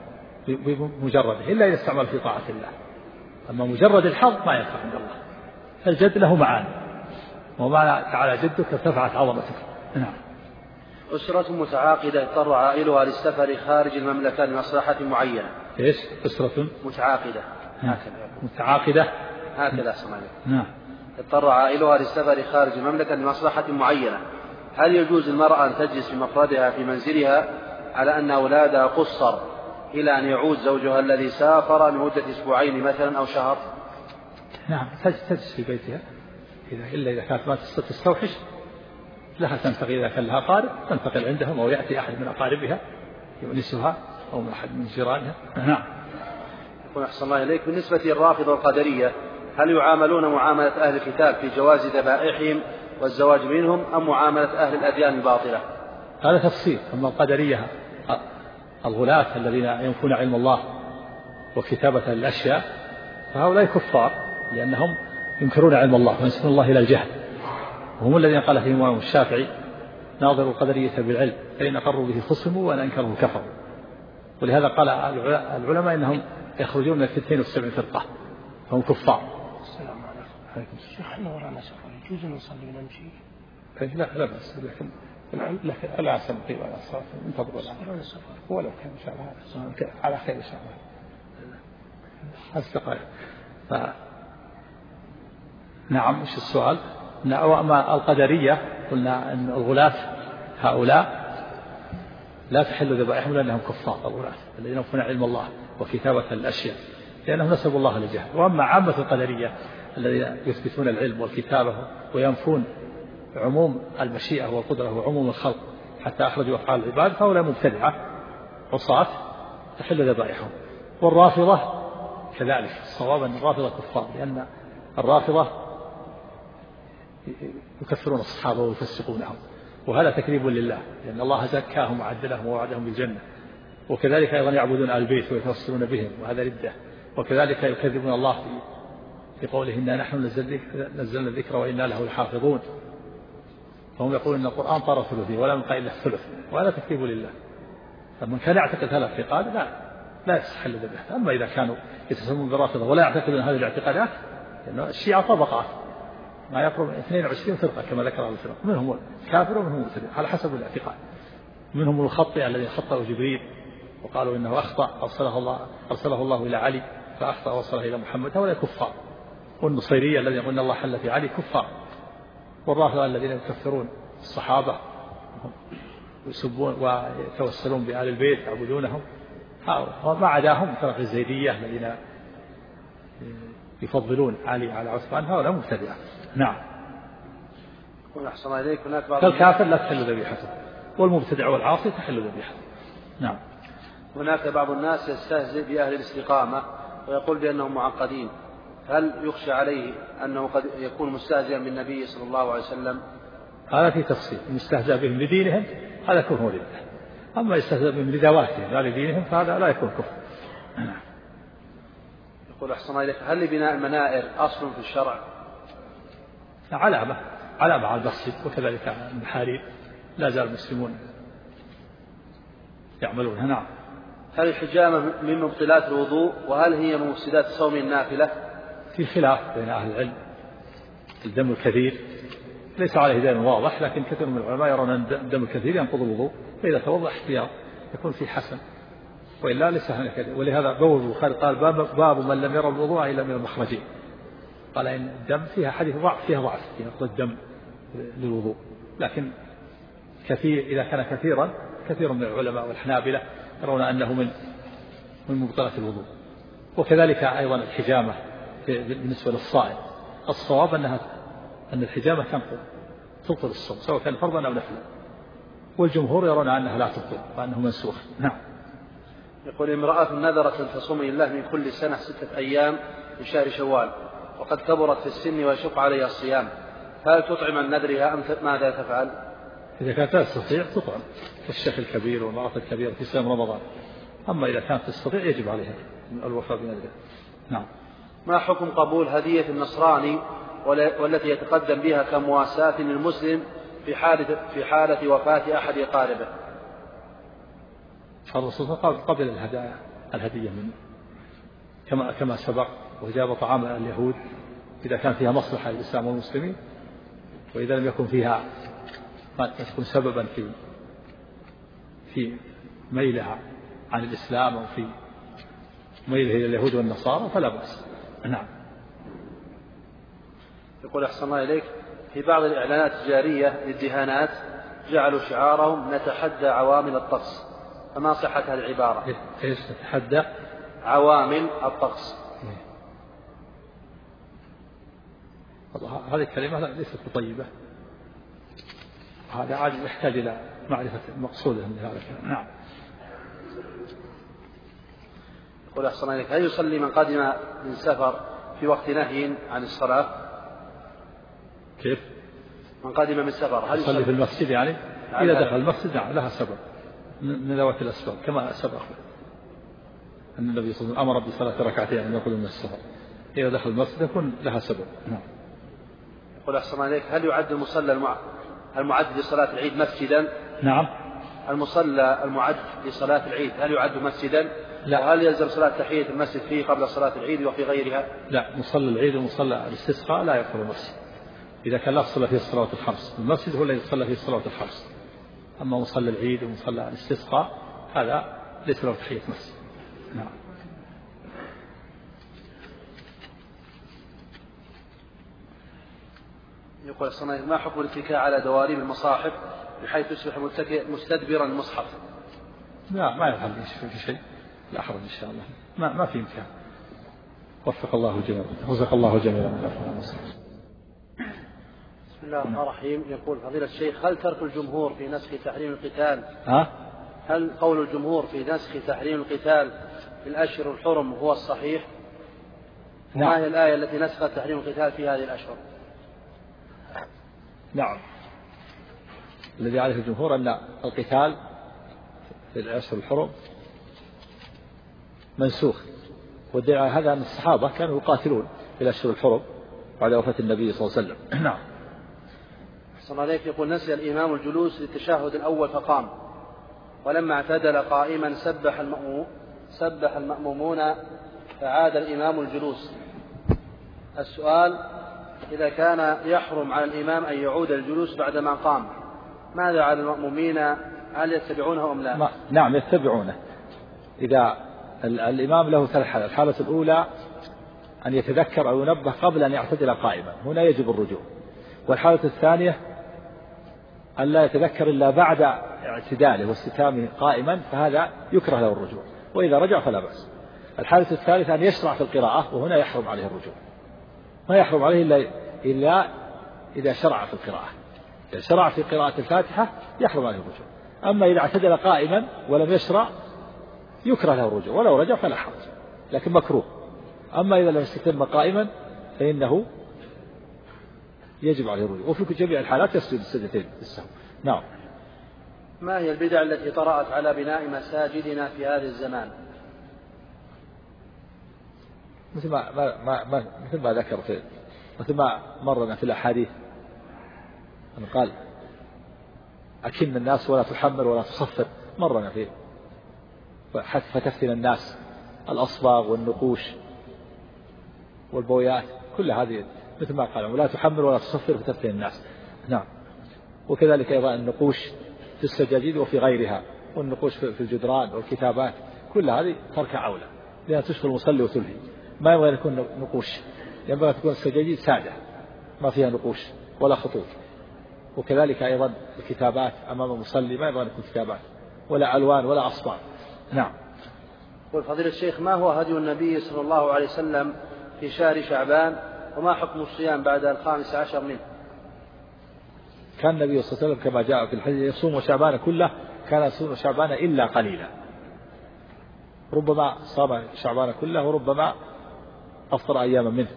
بمجرده إلا إذا استعمل في طاعة الله. أما مجرد الحظ ما ينفع عند الله. فالجد له معاني. ومعنى تعالى جدك ارتفعت عظمتك. نعم. أسرة متعاقدة اضطر عائلها للسفر خارج المملكة لمصلحة معينة. إيش؟ أسرة متعاقدة هكذا متعاقدة هكذا سمعنا. نعم. اضطر عائلها للسفر خارج المملكة لمصلحة معينة. هل يجوز المرأة أن تجلس بمفردها في منزلها على أن أولادها قصر إلى أن يعود زوجها الذي سافر لمدة أسبوعين مثلا أو شهر؟ نعم تجلس في بيتها إذا إلا إذا كانت ما تستوحش لها تنتقل إذا كان لها قارب تنتقل عندهم أو يأتي أحد من أقاربها يؤنسها أو من أحد من جيرانها. نعم. يقول أحسن الله إليك بالنسبة للرافضة القدرية هل يعاملون معاملة أهل الكتاب في جواز ذبائحهم والزواج منهم أم معاملة أهل الأديان الباطلة؟ هذا تفصيل. أما القدرية الغلاة الذين ينفون علم الله وكتابة الأشياء فهؤلاء كفار لأنهم ينكرون علم الله وينسبون الله إلى الجهل وهم الذين قال فيهم الإمام الشافعي ناظر القدرية بالعلم فإن أقروا به خصموا وأن أنكروا كفروا. ولهذا قال العلماء إنهم يخرجون من الاثنين والسبعين فرقة فهم كفار. السلام عليكم. الشيخ احنا ورانا سفر يجوز أن نصلي ونمشي؟ لا لا بس لكن لكن لا سنقي ولا صلاة انتظروا الآن ولو كان إن شاء الله على خير إن شاء الله. أصدقائي ف... نعم إيش السؤال؟ أما القدرية قلنا أن الغلاة هؤلاء لا تحل ذبائحهم لأنهم كفار الغلاة الذين ينفون علم الله وكتابة الأشياء لأنهم نسبوا الله للجهل. وأما عامة القدرية الذين يثبتون العلم والكتابة وينفون عموم المشيئة والقدرة وعموم الخلق حتى أخرجوا أفعال العباد فهؤلاء مبتدعة عصاة تحل ذبائحهم. والرافضة كذلك الصواب أن الرافضة كفار لأن الرافضة يكفرون الصحابة ويفسقونهم وهذا تكذيب لله لأن الله زكاهم وعدلهم ووعدهم بالجنة. وكذلك أيضا يعبدون آل البيت ويتوسلون بهم وهذا ردة. وكذلك يكذبون الله في في قوله إنا نحن نزلنا الذكر وإنا له لحافظون فهم يقولون أن القرآن طار ثلثه ولا يبقى إلا الثلث وهذا تكذيب لله. فمن كان يعتقد هذا الاعتقاد لا لا يصح ذبيحته. أما إذا كانوا يتسمون بالرافضة ولا يعتقدون هذه الاعتقادات لأن الشيعة طبقات ما يقرب اثنين وعشرين فرقة كما ذكر الفرق منهم كافر ومنهم مبتدع على حسب الاعتقاد. منهم الخطئ الذي خطأه جبريل وقالوا إنه أخطأ أرسله الله أرسله الله إلى علي فأخطأ وصله إلى محمد هؤلاء كفار. والنصيرية الذين يقولون الله حل في علي كفار. والرافضة الذين يكفرون الصحابة ويسبون ويتوسلون بآل البيت يعبدونهم وما عداهم فرق الزيدية الذين يفضلون علي على عثمان هؤلاء مبتدعة. نعم. أحسن الله إليك هناك بعض فالكافر لا تحل ذبيحته والمبتدع والعاصي تحل ذبيحته. نعم. هناك بعض الناس يستهزئ بأهل الاستقامة ويقول بأنهم معقدين هل يخشى عليه أنه قد يكون مستهزئا بالنبي صلى الله عليه وسلم؟ هذا في تفصيل. يستهزأ بهم لدينهم هذا كفر لله. أما يستهزأ بهم لذواتهم لا لدينهم فهذا لا يكون كفر. نعم. يقول أحسن الله إليك هل لبناء المنائر أصل في الشرع؟ علامة علامة على المسجد، وكذلك المحاريب لا زال المسلمون يعملونها. نعم. هل الحجامة من مبطلات الوضوء؟ وهل هي من مفسدات صوم النافلة؟ في خلاف بين أهل العلم. الدم الكثير ليس عليه دليل واضح، لكن كثير من العلماء يرون أن الدم الكثير ينقض الوضوء، فإذا توضأ احتياط يكون في حسن، وإلا ليس هناك. ولهذا بول البخاري قال باب, باب من لم يرى الوضوء إلا من المخرجين. قال إن الدم فيها حديث ضعف، فيها ضعف في نقض الدم للوضوء، لكن كثير إذا كان كثيرا كثير من العلماء والحنابلة يرون أنه من من مبطلات الوضوء. وكذلك أيضا الحجامة بالنسبة للصائم، الصواب أنها أن الحجامة تنقض تبطل الصوم سواء كان فرضا أو نفلا، والجمهور يرون أنها لا تبطل وأنه منسوخ. نعم. يقول امرأة نذرت أن تصوم لله من كل سنة ستة أيام في شهر شوال، وقد كبرت في السن ويشق عليها الصيام، هل تطعم عن نذرها أم ماذا تفعل؟ إذا كانت لا تستطيع تطعم، كالشيخ الكبير والمرأة الكبيرة في صيام رمضان. أما إذا كانت تستطيع يجب عليها الوفاء بنذرها. نعم. ما حكم قبول هدية النصراني والتي يتقدم بها كمواساة للمسلم في حالة في حالة وفاة أحد أقاربه؟ الرسول قبل الهدايا الهدية منه كما كما سبق، وجاب طعام اليهود إذا كان فيها مصلحة للإسلام والمسلمين، وإذا لم يكن فيها ما تكون سببا في في ميلها عن الإسلام أو في ميله إلى اليهود والنصارى فلا بأس. نعم. يقول أحسن الله إليك، في بعض الإعلانات التجارية للدهانات جعلوا شعارهم نتحدى عوامل الطقس، فما صحة هذه العبارة؟ إيش نتحدى عوامل الطقس؟ هذه الكلمة ليست طيبة، هذا عاد يحتاج إلى معرفة المقصود من هذا الكلام. نعم. يقول أحسن الله إليك، هل يصلي من قدم من سفر في وقت نهي عن الصلاة؟ كيف؟ من قدم من سفر هل يصلي في المسجد يعني؟ إذا دخل المسجد نعم لها سبب من ذوات الأسباب، كما سبق أن النبي صلى الله عليه وسلم أمر بصلاة ركعتين عندما يقول من السفر، إذا دخل المسجد يكون لها سبب. نعم. يقول أحسن الله إليك، هل يعد المصلى المعد لصلاة العيد مسجدا؟ نعم. المصلى المعد لصلاة العيد هل يعد مسجدا؟ لا. وهل يلزم صلاة تحية المسجد فيه قبل صلاة العيد وفي غيرها؟ لا، مصلى العيد ومصلى الاستسقاء لا يدخل المسجد إذا كان لا تصلى فيه الصلوات الخمس، المسجد هو الذي يصلى فيه الصلوات الخمس. أما مصلى العيد ومصلى الاستسقاء هذا ليس له تحية مسجد. نعم. يقول الصناعي، ما حكم الاتكاء على دواريب المصاحف بحيث يصبح مستدبرا المصحف؟ لا، ما يفعل في شيء، لا حرج إن شاء الله، ما ما في إمكان. وفق الله جميعا، رزق الله جميعا. بسم الله الرحمن الرحيم. يقول فضيلة الشيخ، هل ترك الجمهور في نسخ تحريم القتال ها؟ هل قول الجمهور في نسخ تحريم القتال في الأشهر الحرم هو الصحيح؟ نعم. ما هي الآية التي نسخت تحريم القتال في هذه الأشهر؟ نعم. الذي عليه الجمهور أن القتال في الأشهر الحرم منسوخ، والدليل هذا أن الصحابة كانوا يقاتلون في الأشهر الحرم بعد وفاة النبي صلى الله عليه وسلم. نعم. صلى الله عليه يقول نسي الإمام الجلوس للتشهد الأول فقام، ولما اعتدل قائما سبح المأموم سبح المأمومون فعاد الإمام الجلوس. السؤال: إذا كان يحرم على الإمام أن يعود الجلوس بعدما قام، ماذا على المأمومين؟ هل يتبعونه أم لا؟ نعم يتبعونه. إذا الإمام له ثلاث حالات، الحالة الأولى أن يتذكر أو ينبه قبل أن يعتدل قائما، هنا يجب الرجوع. والحالة الثانية أن لا يتذكر إلا بعد اعتداله واستتامه قائما، فهذا يكره له الرجوع، وإذا رجع فلا بأس. الحالة الثالثة أن يشرع في القراءة، وهنا يحرم عليه الرجوع، ما يحرم عليه إلا, إلا إذا شرع في القراءة. إذا شرع في قراءة الفاتحة يحرم عليه الرجوع، أما إذا اعتدل قائما ولم يشرع يكره له الرجوع، ولو رجع فلا حرج، لكن مكروه. أما إذا لم يستتم قائما فإنه يجب عليه الرجوع، وفي جميع الحالات يسجد السجدتين بالسهو. نعم. ما هي البدع التي طرأت على بناء مساجدنا في هذا الزمان؟ مثل ما, ما, ما, مثل ما ذكر في مثل ما مرنا في الأحاديث أن قال أكن الناس ولا تحمر ولا تصفر، مرنا فيه فتفتن الناس الأصباغ والنقوش والبويات كل هذه مثل ما قال ولا تحمر ولا تصفر فتفتن الناس. نعم. وكذلك أيضا النقوش في السجاجيد وفي غيرها، والنقوش في الجدران والكتابات كل هذه تركع أولى لأنها تشغل المصلي وتلهي. ما ينبغي أن يكون نقوش، ينبغي أن تكون السجاجيد سادة ما فيها نقوش ولا خطوط. وكذلك أيضا الكتابات أمام المصلي ما ينبغي أن يكون كتابات ولا ألوان ولا أصبع. نعم. والفضيلة الشيخ، ما هو هدي النبي صلى الله عليه وسلم في شهر شعبان، وما حكم الصيام بعد الخامس عشر منه؟ كان النبي صلى الله عليه وسلم كما جاء في الحديث يصوم شعبان كله، كان يصوم شعبان إلا قليلا، ربما صام شعبان كله وربما أفطر أياما منه.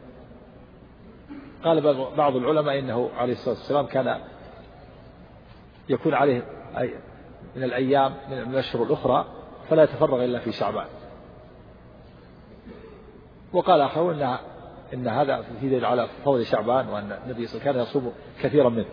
قال بعض العلماء إنه عليه الصلاة والسلام كان يكون عليه من الأيام من الأشهر الأخرى فلا يتفرغ إلا في شعبان. وقال آخرون إن إن هذا في دليل على فضل شعبان، وأن النبي صلى الله عليه وسلم كان يصوم كثيرا منه.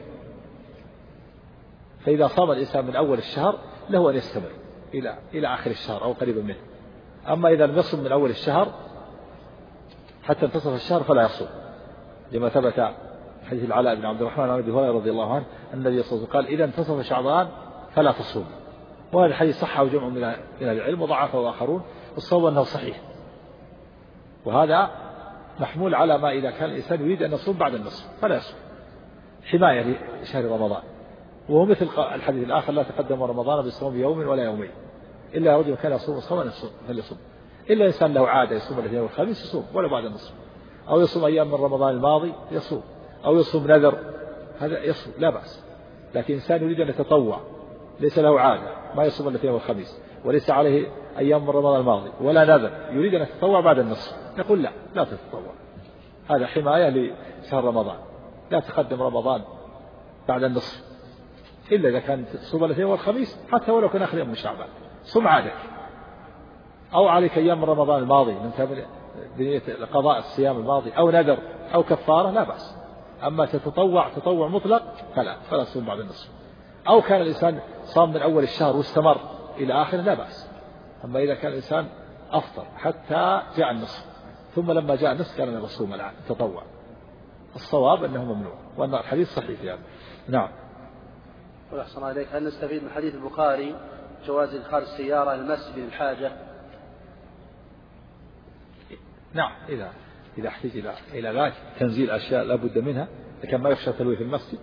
فإذا صام الإنسان من أول الشهر له أن يستمر إلى إلى آخر الشهر أو قريبا منه. أما إذا لم يصم من أول الشهر حتى انتصف الشهر فلا يصوم، لما ثبت حديث العلاء بن عبد الرحمن عن أبي هريرة رضي الله عنه أن النبي صلى الله عليه وسلم قال إذا انتصف شعبان فلا تصوم. وهذا الحديث صحه جمع من العلم وضعفه آخرون، والصواب أنه صحيح. وهذا محمول على ما إذا كان الإنسان يريد أن يصوم بعد النصف فلا يصوم حماية لشهر رمضان. وهو مثل الحديث الآخر لا تقدم رمضان بصوم يوم ولا يومين إلا رجل كان يصوم صوما فليصوم. إلا إنسان له عادة يصوم الاثنين والخميس يصوم ولا بعد النصف، أو يصوم أيام من رمضان الماضي يصوم، أو يصوم نذر هذا يصوم لا بأس. لكن إنسان يريد أن يتطوع ليس له عادة ما يصوم الاثنين والخميس وليس عليه أيام من رمضان الماضي ولا نذر يريد أن يتطوع بعد النصف، نقول لا لا تتطوع، هذا حماية لشهر رمضان. لا تقدم رمضان بعد النصف إلا إذا كان تصوم الاثنين والخميس حتى ولو كان آخر يوم من شعبان صم عادك، أو عليك أيام من رمضان الماضي من بنية قضاء الصيام الماضي أو نذر أو كفارة لا بأس. أما تتطوع تطوع مطلق فلا فلا تصوم بعد النصف. أو كان الإنسان صام من أول الشهر واستمر إلى آخره لا بأس. أما إذا كان الإنسان أفطر حتى جاء النصف ثم لما جاء النصف كان يصوم الآن تطوع، الصواب أنه ممنوع، وأن الحديث صحيح يعني. نعم. وأحسن عليك، هل نستفيد من حديث البخاري جواز إدخال السيارة المسجد للحاجة؟ نعم، إذا إذا احتاج إلى إلى ذلك تنزيل أشياء لا بد منها، لكن ما يخشى تلويه في المسجد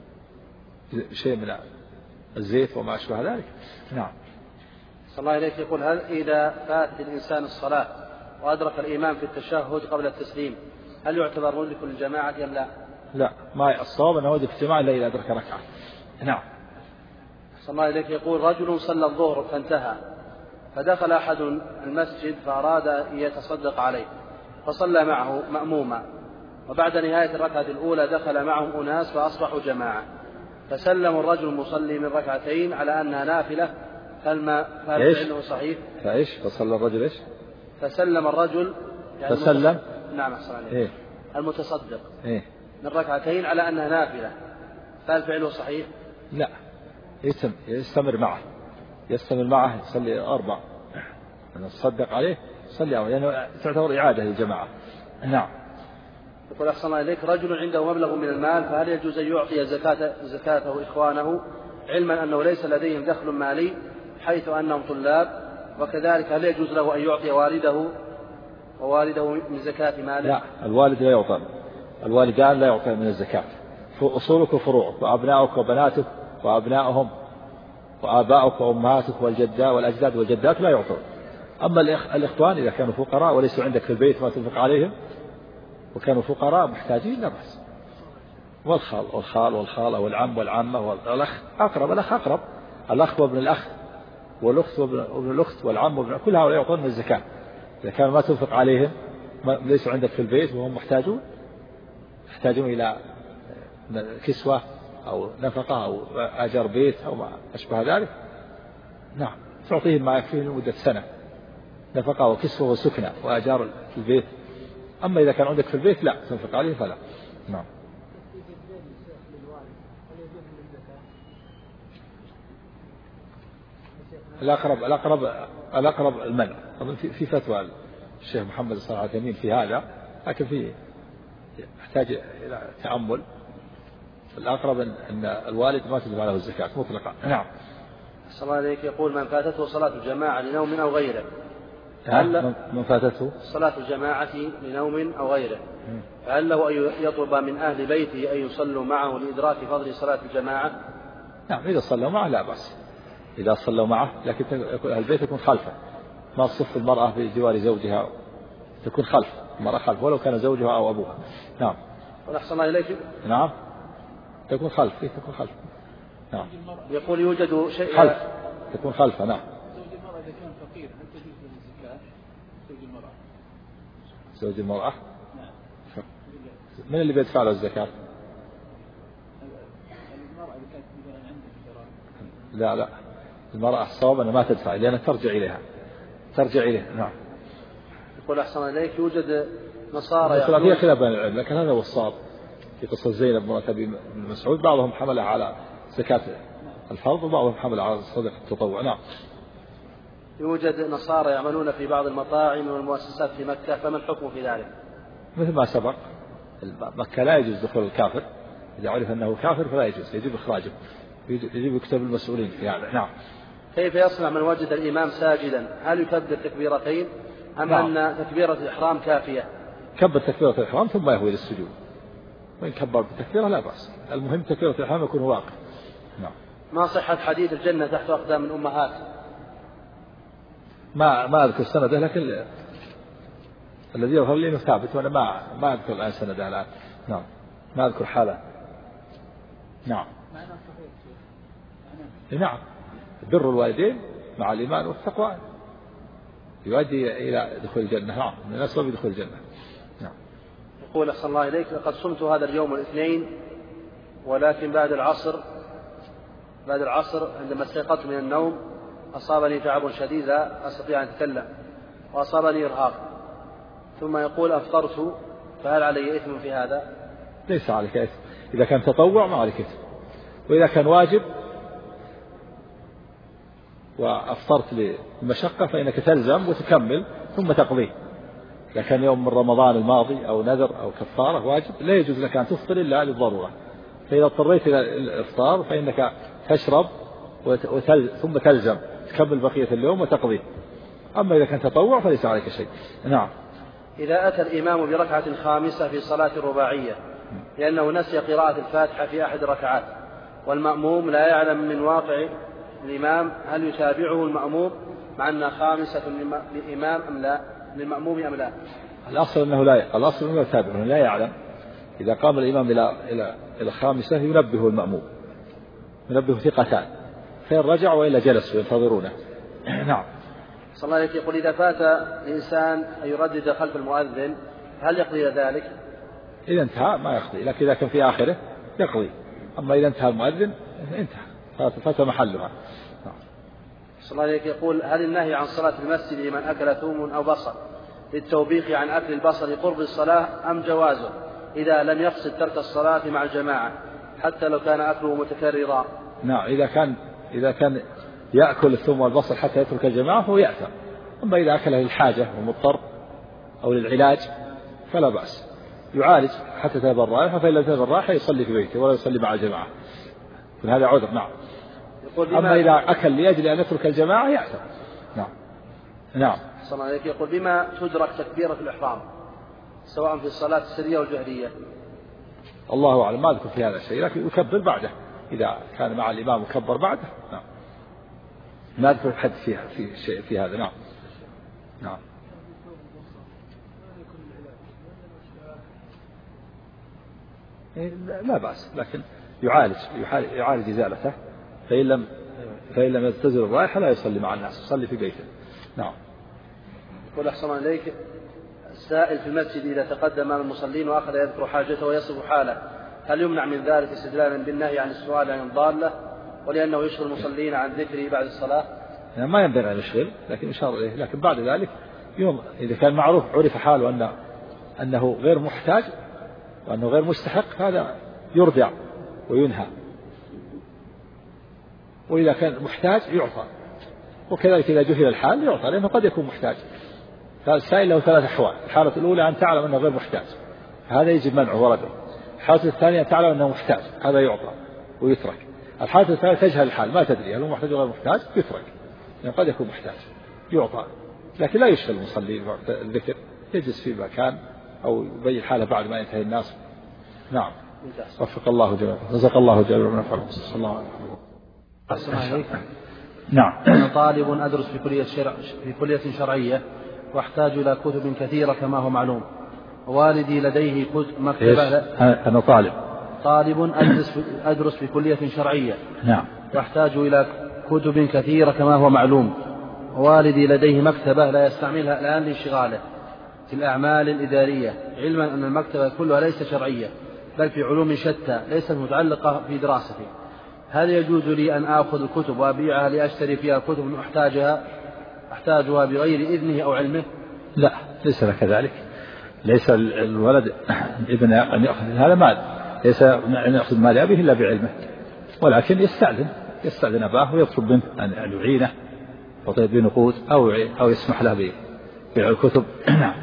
شيء من الزيت وما أشبه ذلك. نعم. صلى الله عليك يقول هل إذا فاتت الإنسان الصلاة وأدرك الإمام في التشهد قبل التسليم هل يعتبر مدرك للجماعة أم لا؟ لا، ما الصواب أنه يدرك الجماعة إلا إذا أدرك ركعة. نعم. صلى الله عليك يقول رجل صلى الظهر فانتهى فدخل أحد المسجد فأراد أن يتصدق عليه فصلى معه مأموما، وبعد نهاية الركعة الأولى دخل معهم أناس فأصبحوا جماعة، فسلم الرجل المصلي من ركعتين على أنها نافلة، هل ما هل فعله صحيح؟ فإيش فصلى الرجل إيش؟ فسلم الرجل يعني فسلم المتصدق. نعم أحسن عليك. إيه؟ المتصدق إيه؟ من ركعتين على أنها نافلة، فهل فعله صحيح؟ لا، يستمر معه يستمر معه يصلي أربع، أنا أصدق عليه صلي أول لأنه يعني تعتبر إعادة للجماعة. نعم. يقول أحسن الله إليك رجل عنده مبلغ من المال فهل يجوز أن يعطي زكاة زكاته إخوانه علما أنه ليس لديهم دخل مالي حيث أنهم طلاب، وكذلك هل يجوز له أن يعطي والده ووالده من زكاة ماله؟ لا، الوالد لا يعطى، الوالدان لا يعطى من الزكاة، أصولك وفروعك وأبنائك وبناتك وأبنائهم وآباؤك وأمهاتك والجدات والأجداد والجدات لا يعطون. أما الإخوان إذا كانوا فقراء وليسوا عندك في البيت ما تنفق عليهم وكانوا فقراء محتاجين لا بأس. والخال والخال والخالة والعم والعمة والأخ أقرب، الأخ أقرب، الأخ وابن الأخ والأخت وابن الأخت والعم وابن كل هؤلاء يعطون من الزكاة إذا كانوا ما تنفق عليهم ليسوا عندك في البيت وهم محتاجون يحتاجون إلى كسوة أو نفقة أو أجر بيت أو ما أشبه ذلك. نعم، تعطيهم ما يكفيهم لمدة سنة نفقة وكسوة وسكنة وأجار في البيت. أما إذا كان عندك في البيت لا تنفق عليه فلا. نعم. الأقرب الأقرب الأقرب المنع. في فتوى الشيخ محمد صالح العثيمين في هذا، لكن فيه يحتاج إلى تأمل. الأقرب أن الوالد ما تجب عليه الزكاة مطلقا. نعم. صلى الله عليك يقول من فاتته صلاة الجماعة لنوم أو غيره، هل من فاتته صلاة الجماعة لنوم أو غيره فهل له أن يطلب من أهل بيته أن يصلوا معه لإدراك فضل صلاة الجماعة؟ نعم، إذا صلوا معه لا بأس، إذا صلوا معه، لكن أهل البيت يكون خلفه، ما تصف المرأة بجوار زوجها، تكون خلف المرأة خلف ولو كان زوجها أو أبوها. نعم. ونحسن الله إليك. نعم، تكون خلف، تكون خلف. نعم. يقول يوجد شيء خلف، تكون خلفه. نعم. زوج المرأة إذا كان فقير هل تجوز له الزكاة؟ زوج المرأة. زوج المرأة. نعم. من اللي بيدفع له الزكاة؟ المرأة إذا كانت مثلا عندها دراهم. لا لا، المرأة الصواب أنها ما تدفع لأنها ترجع إليها، ترجع إليها. نعم. يقول أحسن إليك يوجد نصارى يقولون فيها خلاف بين العلم، لكن هذا هو الصواب في قصة زينب بنت أبي مسعود، بعضهم حملها على زكاة الفرض وبعضهم حملها على صدقة التطوع. نعم. يوجد نصارى يعملون في بعض المطاعم والمؤسسات في مكة، فما الحكم في ذلك؟ مثل ما سبق، مكة لا يجوز دخول الكافر، إذا عرف أنه كافر فلا يجوز، يجب إخراجه، يجب يكتب المسؤولين في هذا. نعم. كيف يصنع من وجد الإمام ساجدا؟ هل يكبر تكبيرتين أم نعم. أن تكبيرة الإحرام كافية؟ كبر تكبيرة الإحرام ثم يهوي للسجود، وإن كبر بتكبيرة لا بأس، المهم تكبيرة الإحرام يكون واقع. نعم. ما صحة حديث الجنة تحت أقدام الأمهات؟ ما ما أذكر سنده، لكن الذي يظهر لي أنه ثابت، وأنا ما ما أذكر الآن سنده الآن. نعم، ما أذكر حاله. نعم. نعم، بر الوالدين مع الإيمان والتقوى يؤدي إلى دخول الجنة. نعم، من الأسباب دخول الجنة. نعم. يقول أحسن الله إليك لقد صمت هذا اليوم الاثنين، ولكن بعد العصر بعد العصر عندما استيقظت من النوم أصابني تعب شديد لا أستطيع أن أتكلم وأصابني إرهاق، ثم يقول أفطرت، فهل علي إثم في هذا؟ ليس عليك إثم، إذا كان تطوع ما عليك إثم، وإذا كان واجب وأفطرت للمشقة فإنك تلزم وتكمل ثم تقضيه. إذا كان يوم من رمضان الماضي أو نذر أو كفارة واجب لا يجوز لك أن تفطر إلا للضرورة، فإذا اضطريت إلى الإفطار فإنك تشرب وتل... ثم تلزم تكمل بقية اليوم وتقضيه. أما إذا كان تطوع فليس عليك شيء. نعم. إذا أتى الإمام بركعة خامسة في صلاة الرباعية لأنه نسي قراءة الفاتحة في أحد الركعات والمأموم لا يعلم من واقع الإمام، هل يتابعه المأموم مع أنها خامسة للإمام أم لا للمأموم أم لا؟ الأصل أنه لا الأصل أنه يتابعه لا يعلم. إذا قام الإمام إلى إلى إلى الخامسة ينبه المأموم، ينبه ثقتان، فإن رجع وإلا جلسوا ينتظرونه. نعم. صلى الله عليه وسلم يقول إذا فات الإنسان أن يردد خلف المؤذن هل يقضي ذلك؟ إذا انتهى ما يقضي، لكن إذا كان في آخره يقضي. أما إذا انتهى المؤذن انتهى، فات محلها. صلى الله عليه وسلم يقول هل النهي عن صلاة المسجد لمن أكل ثوم أو بصل للتوبيخ عن أكل البصل قرب الصلاة أم جوازه إذا لم يقصد ترك الصلاة مع الجماعة حتى لو كان أكله متكررا؟ نعم، إذا كان إذا كان يأكل الثوم والبصل حتى يترك الجماعة فهو يأثم. أما إذا أكله للحاجة ومضطر أو للعلاج فلا بأس، يعالج حتى تذهب الرائحة، فإن لم تذهب الرائحة يصلي في بيته ولا يصلي مع الجماعة، هذا عذر. نعم. أما إذا أكل لأجل أن يترك الجماعة يأثم. نعم. نعم. صلى الله عليه وسلم يقول بما تدرك تكبيرة الإحرام سواء في الصلاة السرية والجهرية؟ الله أعلم، ما أذكر في هذا الشيء، لكن يكبر بعده إذا كان مع الإمام يكبر بعده. نعم. ما أذكر حد فيها في شيء في هذا. نعم. نعم. لا بأس، لكن يعالج يعالج إزالته، فإن لم فإن لم يستزل الرائحة لا يصلي مع الناس، يصلي في بيته. نعم. يقول أحسن إليك السائل في المسجد إذا تقدم أمام المصلين وأخذ يذكر حاجته ويصف حاله هل يمنع من ذلك استدلالا بالنهي عن السؤال عن الضالة ولأنه يشغل المصلين عن ذكره بعد الصلاة؟ يعني ما ينبغي أن يشغل، لكن إشار إليه، لكن بعد ذلك يوم إذا كان معروف عرف حاله أنه أنه غير محتاج وأنه غير مستحق هذا يرجع وينهى، وإذا كان محتاج يعطى وكذلك إذا جهل الحال يعطى، لأنه قد يكون محتاج. فالسائل له ثلاث أحوال: الحالة الأولى أن تعلم أنه غير محتاج، هذا يجب منعه ورده. الحالة الثانية أن تعلم أنه محتاج، هذا يعطى ويترك. الحالة الثالثة تجهل الحال، ما تدري هل هو محتاج ولا غير محتاج، يترك، لأنه قد يكون محتاج يعطى. لكن لا يشغل المصلي الذكر، يجلس في مكان أو يبين حاله بعد ما ينتهي الناس. نعم. وفق الله جل وعلا. رزق الله جل وعلا. صلى الله عليه وسلم. نعم. أنا طالب أدرس في كلية شرع في كلية شرعية وأحتاج إلى كتب كثيرة كما هو معلوم، والدي لديه مكتبة. أنا طالب طالب أدرس في أدرس في كلية شرعية. نعم. وأحتاج إلى كتب كثيرة كما هو معلوم، والدي لديه مكتبة لا يستعملها الآن لانشغاله في الأعمال الإدارية، علما أن المكتبة كلها ليست شرعية بل في علوم شتى ليست متعلقة في دراستي. هل يجوز لي أن آخذ الكتب وأبيعها لأشتري فيها كتب أحتاجها أحتاجها بغير إذنه أو علمه؟ لا، ليس لك ذلك. ليس الولد ابن أن يأخذ هذا مال، ليس أن يأخذ مال أبيه إلا بعلمه، ولكن يستأذن يستأذن أباه ويطلب منه أن يعينه وطيب بنقود أو أو يسمح له ببيع الكتب. نعم.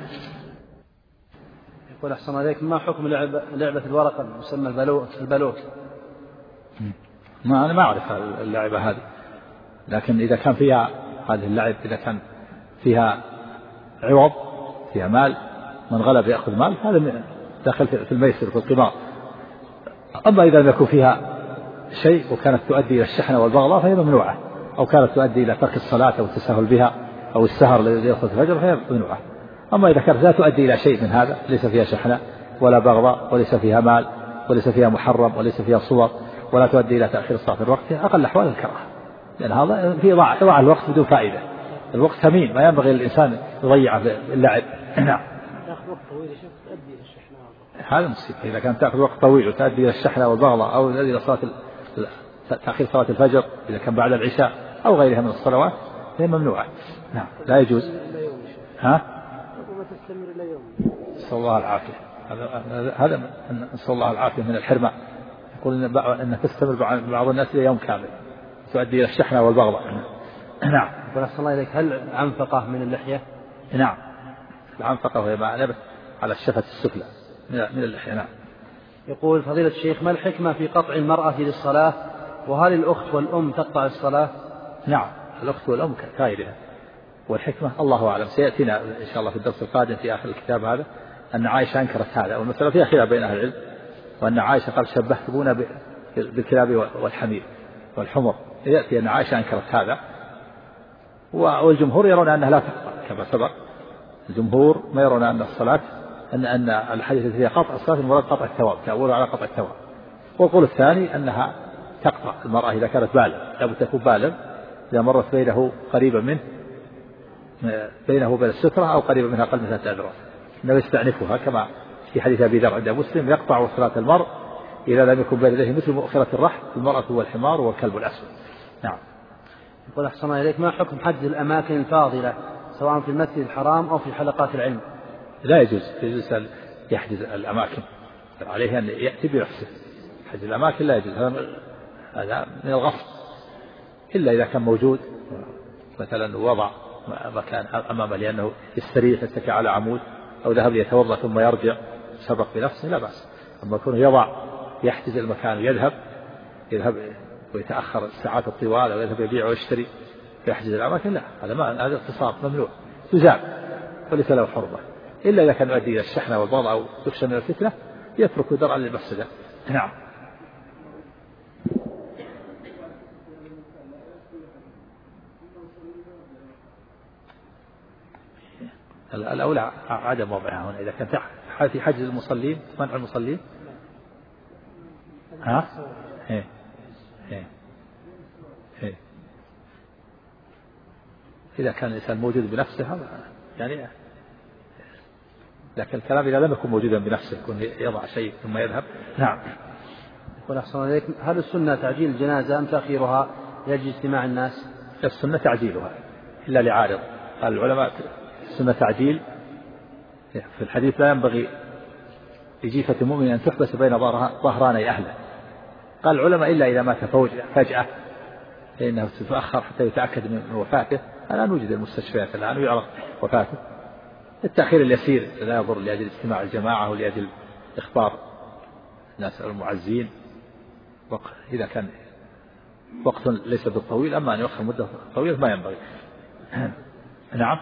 يقول أحسن عليك، ما حكم لعبة, لعبة الورقة المسمى البلوت؟ ما أنا ما أعرف اللعبة هذه، لكن إذا كان فيها هذه اللعبة إذا كان فيها عوض، فيها مال، من غلب يأخذ مال، هذا داخل في الميسر في القمار. أما إذا لم يكن فيها شيء وكانت تؤدي إلى الشحنة والبغضاء فهي ممنوعة، أو كانت تؤدي إلى ترك الصلاة أو التساهل بها أو السهر الذي يصل الفجر فهي ممنوعة. أما إذا كانت لا تؤدي إلى شيء من هذا، ليس فيها شحنة ولا بغضاء وليس فيها مال وليس فيها محرم وليس فيها صور ولا تؤدي إلى تأخير الصلاة الوقت، أقل أحوال الكراهة، لأن هذا في إضاعة الوقت بدون فائدة. الوقت ثمين، ما ينبغي للإنسان يضيعه في اللعب. نعم. هذا مصيبة إذا كانت تأخذ وقت طويل وتؤدي إلى الشحنة والبغضاء أو إلى صلاة تأخير صلاة الفجر إذا كان بعد العشاء أو غيرها من الصلوات هي ممنوعة. نعم، لا يجوز. ها؟ نسأل الله العافية. هذا نسأل الله العافية من الحرمان. يقول أن تستمر بعض الناس إلى يوم كامل تؤدي إلى الشحنة والبغضاء. نعم. يقول أحسن الله إليك، هل عنفقة من اللحية؟ نعم، العنفقة وهي ما نبت على الشفة السفلى من اللحية. نعم. يقول فضيلة الشيخ، ما الحكمة في قطع المرأة للصلاة، وهل الأخت والأم تقطع الصلاة؟ نعم، الأخت والأم كائنها، والحكمة الله أعلم. سيأتينا إن شاء الله في الدرس القادم في آخر الكتاب هذا أن عائشة أنكرت هذا، والمسألة فيها خلاف بين أهل العلم، وأن عائشة قال شبهتمونا بالكلاب والحمير والحمر. يأتي أن عائشة أنكرت هذا، والجمهور يرون أنها لا تقطع كما سبق. الجمهور ما يرون أن الصلاة أن أن الحديث الذي فيها قطع الصلاة المراد قطع الثواب، تأول على قطع الثواب. والقول الثاني أنها تقطع المرأة إذا كانت بالغ، لابد تكون بالغ، إذا مرت بينه قريبا منه بينه وبين السترة أو قريبا منها أقل من ثلاثة أذرع، إنه يستأنفها كما في حديث أبي ذر عند مسلم: يقطع صلاة المرء إذا لم يكن بين يديه مثل مؤخرة الرحل المرأة والحمار والكلب الأسود. نعم. يقول أحسن إليك، ما حكم حجز الأماكن الفاضلة سواء في المسجد الحرام أو في حلقات العلم؟ لا يجوز يجوز أن يحجز الأماكن، عليه أن يأتي بنفسه. حجز الأماكن لا يجوز، هذا من الغصب، إلا إذا كان موجود مثلا وضع مكان أمامه لأنه يستريح يتكئ على عمود أو ذهب ليتوضأ ثم يرجع سبق بنفسه لا بأس. أما يكون يضع يحجز المكان ويذهب يذهب ويتأخر الساعات الطوال أو يذهب يبيع ويشتري ويحجز الأماكن، لا، هذا ما هذا اغتصاب ممنوع يزال وليس له حرمة، إلا إذا كان يؤدي إلى الشحنة والبغضاء أو يخشى من الفتنة يترك درعا للمفسدة. نعم. الأولى عدم وضعها هنا إذا كان في حجز المصلين، منع المصلين. ها؟ إيه إيه إيه. إذا كان الإنسان موجود بنفسه هذا يعني، لكن الكلام إذا لم يكن موجودا بنفسه يكون يضع شيء ثم يذهب. نعم. يقول أحسن إليك، هل السنة تعجيل الجنازة أم تأخيرها لأجل اجتماع الناس؟ السنة تعجيلها إلا لعارض. قال العلماء السنة تعجيل في الحديث: لا ينبغي لجيفة المؤمن أن تحبس بين ظهراني أهله. قال العلماء إلا إذا مات فجأة فإنه تتأخر حتى يتأكد من وفاته. الآن وجد المستشفيات الآن ويعرف وفاته. التأخير اليسير لا يضر لأجل اجتماع الجماعة ولأجل إخبار الناس المعزين وقت إذا كان وقت ليس بالطويل. أما أن يؤخر مدة طويلة ما ينبغي. نعم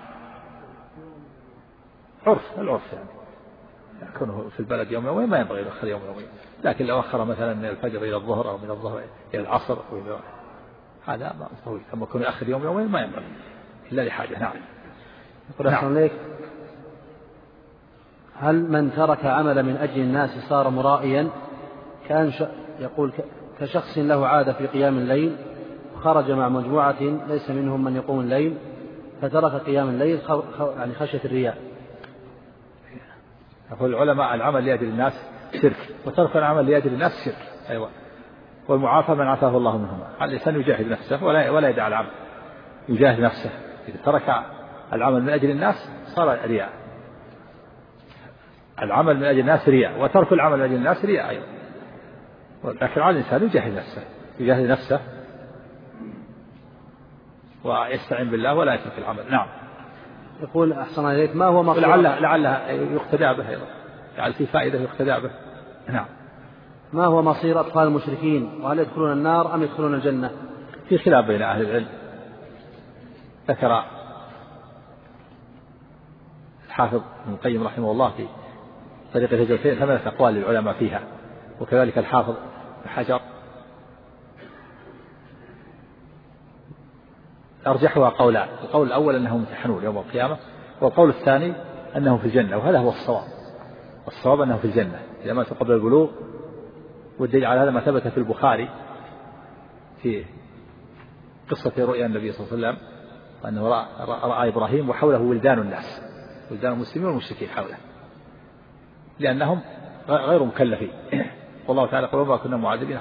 عرف العرف يعني يكون في البلد يوم يومين ما ينبغي يؤخر يوم يومين. لكن لو أخر مثلا من الفجر إلى الظهر أو من الظهر إلى العصر هذا ما طويل. أما يكون يؤخر يوم يومين ما ينبغي إلا لحاجة. نعم. نعم. هل من ترك عمل من أجل الناس صار مرائيا؟ كان ش... يقول كشخص له عادة في قيام الليل وخرج مع مجموعة ليس منهم من يقوم الليل فترك قيام الليل خ... خ... يعني خشية الرياء. يقول العلماء العمل لأجل الناس شرك وترك العمل لأجل الناس شرك. أيوة. والمعافى من عافاه الله منهما. الإنسان يجاهد نفسه ولا ولا يدع العمل يجاهد نفسه. إذا ترك العمل من أجل الناس صار رياء. العمل من أجل الناس رياء وترك العمل من أجل الناس رياء أيضا. لكن على الإنسان يجاهد نفسه يجاهد نفسه ويستعين بالله ولا يترك العمل. نعم. يقول أحسن إليك ما هو مصير لعله لعله يقتدى به أيضا يعني في فائدة يقتدى به. نعم. ما هو مصير أطفال المشركين وهل يدخلون النار أم يدخلون الجنة؟ في خلاف بين أهل العلم. ذكر الحافظ ابن القيم رحمه الله في طريق الهجرتين ثمانية أقوال للعلماء فيها وكذلك الحافظ ابن حجر أرجحها قولان. القول الأول أنهم يمتحنون يوم القيامة والقول الثاني أنهم في الجنة وهذا هو الصواب. الصواب أنهم في الجنة إذا ماتوا قبل البلوغ. والدليل على هذا ما ثبت في البخاري في قصة رؤيا النبي صلى الله عليه وسلم أنه رأى, رأى إبراهيم وحوله ولدان الناس ولدان المسلمين والمشركين حوله لأنهم غير مكلفين. والله تعالى قال وما كنا معذبين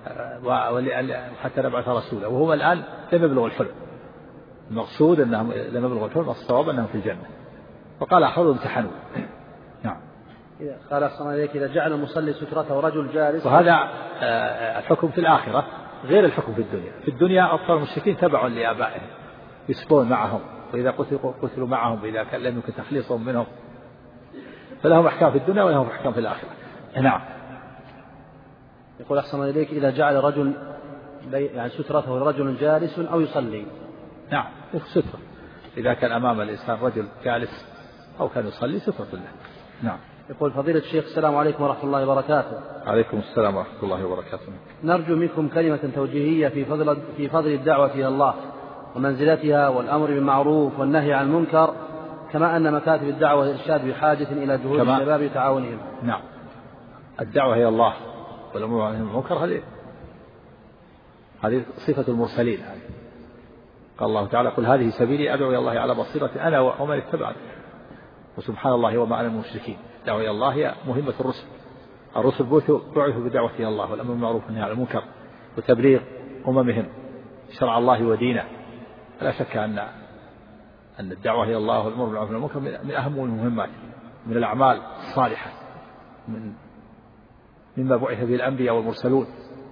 حتى نبعث رسولا وهم الآن لم يبلغوا الحلم. المقصود أنهم لم يبلغوا الحلم الصواب أنهم في الجنة. وقال حوله امتحنوا. نعم. قال أحسن إليك إذا جعل المصلي سترته رجل جالس. وهذا الحكم في الآخرة غير الحكم في الدنيا. في الدنيا أطفال المشركين تبع لآبائهم يسبون معهم وإذا قتلوا قتلوا معهم إذا كان لم يمكن تخليصهم منهم فلهم أحكام في الدنيا ولهم أحكام في الآخرة. نعم. يقول أحسن إليك إذا جعل رجل يعني سترته رجل جالس أو يصلي. نعم سترة إذا كان أمام الإنسان رجل جالس أو كان يصلي سترة له. نعم. يقول فضيلة الشيخ السلام عليكم ورحمة الله وبركاته. عليكم السلام ورحمة الله وبركاته. نرجو منكم كلمة توجيهية في فضل في فضل الدعوة إلى الله ومنزلتها والأمر بالمعروف والنهي عن المنكر كما أن مكاتب الدعوة والإرشاد بحاجة إلى جهود الشباب وتعاونهم. نعم. الدعوة هي الله والأمر عن المنكر هذه هذه صفة المرسلين. قال الله تعالى قل هذه سبيلي أدعو إلى الله على بصيرة أنا ومن اتبعني وسبحان الله وما أنا من المشركين. الدعوة إلى الله هي مهمة الرسل. الرسل بعثوا بالدعوة إلى الله والأمر بالمعروف والنهي عن المنكر وتبليغ أممهم شرع الله ودينه. لا شك أن أن الدعوة إلى الله والأمر بالمعروف والنهي عن المنكر من أهم المهمات من الأعمال الصالحة من مما بعث به الأنبياء والمرسلون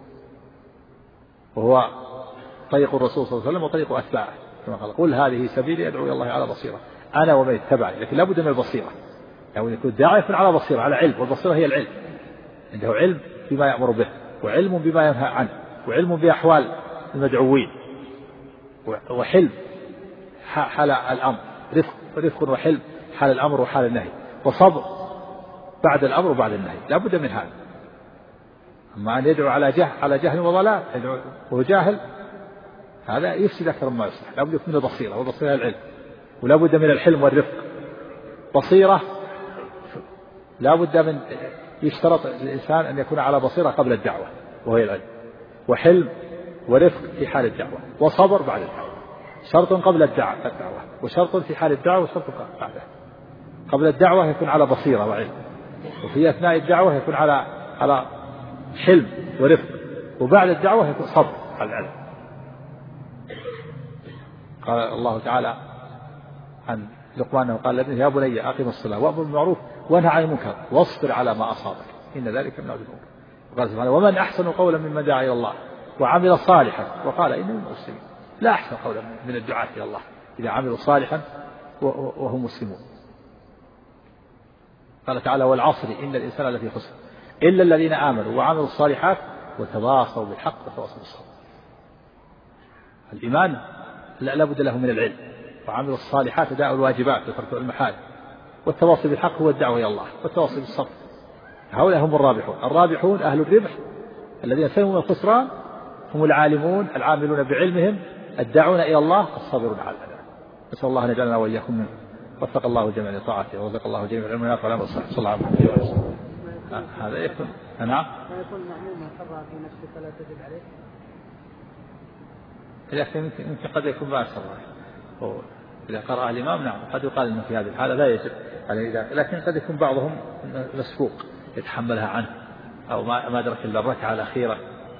وهو طريق الرسول صلى الله عليه وسلم وطريق أتباعه كما قال قل هذه سبيلي أدعو إلى الله على بصيرة أنا ومن اتبعني. لكن لا بد من البصيرة يعني يكون الداعي يكون على بصيرة على علم والبصيرة هي العلم عنده علم بما يأمر به وعلم بما ينهى عنه وعلم بأحوال المدعوين وحلم حال الأمر رفق رفق وحلم حال الأمر وحال النهي وصبر بعد الأمر وبعد النهي لا بد من هذا. أما أن يدعو على جهل على جهل وضلال وهو جاهل هذا يفسد أكثر مما يصلح. لا بد من البصيرة والبصيرة العلم ولا بد من الحلم والرفق. بصيرة لا بد من يشترط الإنسان أن يكون على بصيرة قبل الدعوة وهي العلم وحلم ورفق في حال الدعوة وصبر بعد الدعوة. شرط قبل الدعوة وشرط في حال الدعوة وشرط بعدها. قبل الدعوة يكون على بصيرة وعلم وفي أثناء الدعوة يكون على على حلم ورفق وبعد الدعوة يكون صبر على العلم. قال الله تعالى عن لقمان قال لابنه يا بني أقم الصلاة وأمر بالمعروف وانهى عن المنكر واصبر على ما أصابك إن ذلك من عزم الأمور. وقال سبحانه ومن أحسن قولا ممن دعا إلى الله وعمل صالحا وقال إني من المسلمين. لا أحسن قولا من الدعاة إلى الله إذا عملوا صالحا وهم مسلمون. قال تعالى والعصر إن الإنسان لفي خسر إلا الذين آمنوا وعملوا الصالحات وتواصوا بالحق وتواصوا بالصبر. الإيمان لا بد له من العلم، وعملوا الصالحات أداء الواجبات وترك المحارم، والتواصي بالحق هو الدعوة إلى الله، والتواصي بالصبر. هؤلاء هم الرابحون. الرابحون أهل الربح الذين سلموا من الخسران هم العالمون العاملون بعلمهم الداعون إلى الله الصابرون على الأذى. نسأل الله أن يجعلنا وإياكم منه. وفق الله الجميع لطاعته ورزق الله جميع العلم والنافع والعمل الصالح. صلى الله عليه وسلم. هذا يكون نعم. فيكون معموما قرأ في نفسه فلا تجب عليه. لكن يمكن قد يكون بعد صلاة. إذا قرأ الإمام نعم قد يقال إنه في هذه الحالة لا يجب عليه، لكن قد يكون بعضهم مسبوق يتحملها عنه أو ما ما أدرك إلا الركعة الأخيرة.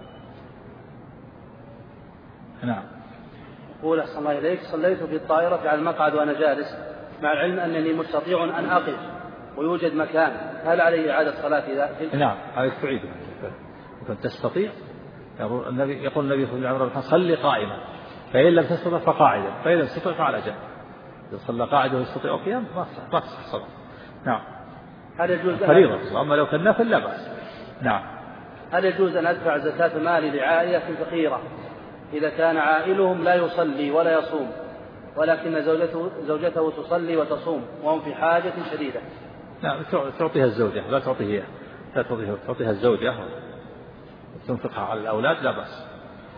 نعم. يقول أحسن الله إليك صليت في الطائرة على المقعد وأنا جالس مع العلم أنني مستطيع أن أقف ويوجد مكان، هل علي إعادة صلاة إذا؟ نعم عليك تعيدها إذا تستطيع. يقول النبي يقول النبي صلى الله عليه وسلم صلي قائما فإن لم تستطع فقاعدا فإن لم تستطع فعلى جنب. إذا صلى قاعدا ويستطيع قيام ما تصح صلاة. نعم. هل يجوز فريضة، أما لو كان نافل لا بأس. نعم. هل يجوز أن أدفع زكاة مالي لعائلة فقيرة إذا كان عائلهم لا يصلي ولا يصوم ولكن زوجته زوجته تصلي وتصوم وهم في حاجة شديدة؟ نعم تعطيها الزوجة لا تعطيه لا تعطيها تعطيها الزوجة تنفقها على الأولاد لا بأس.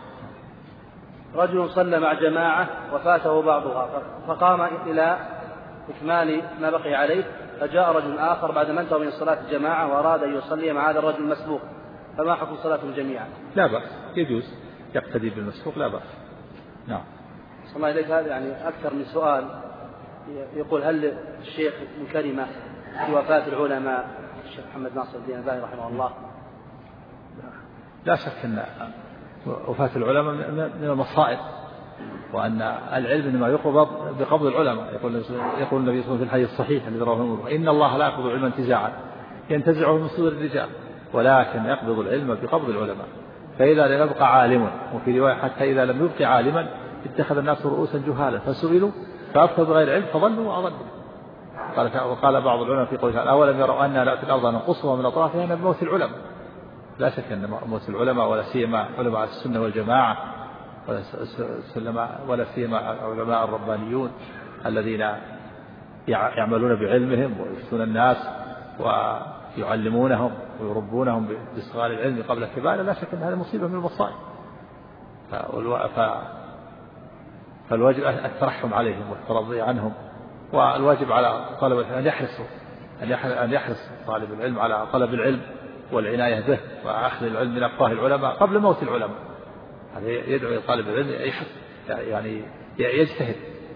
رجل صلى مع جماعة وفاته بعضها فقام إلى إكمال ما بقي عليه، فجاء رجل آخر بعد ما انتهى من صلاة الجماعة وأراد أن يصلي مع هذا الرجل المسبوق، فما حكم صلاتهم جميعا؟ لا بأس يجوز يقتدي بالمسبوق لا بأس. نعم. صلى الله عليك هذا يعني أكثر من سؤال. يقول هل الشيخ من كلمة في وفاة العلماء الشيخ محمد ناصر الدين الألباني رحمه الله؟ لا شك أن وفاة العلماء من المصائب، وأن العلم إنما يقبض بقبض العلماء. يقول يقول النبي صلى الله عليه وسلم في الحديث الصحيح الذي رواه مسلم إن الله لا يقبض العلم انتزاعا ينتزعه من صدور الرجال ولكن يقبض العلم بقبض العلماء. فإذا لم يبقى عالم، وفي رواية حتى إذا لم يبقى عالما اتخذ الناس رؤوسا جهالا فسئلوا فأفتوا بغير علم فضلوا وأضلوا. قال وقال بعض العلماء في قوله أولم يروا أننا نأتي الأرض ننقصها من أطرافها من موت العلماء. لا شك أن موت العلماء ولا سيما علماء السنة والجماعة ولا سيما علماء الربانيون الذين يعملون بعلمهم ويفتون الناس ويعلمونهم ويربونهم بصغار العلم قبل كباره، لا شك أن هذه مصيبة من المصائب. فالواجب الترحم عليهم والترضي عنهم، والواجب على طالب العلم أن يحرصوا أن يحرص طالب العلم على طلب العلم والعناية به وأخذ العلم من أفواه العلماء قبل موت العلماء. هذا يدعو طالب العلم يعني يجتهد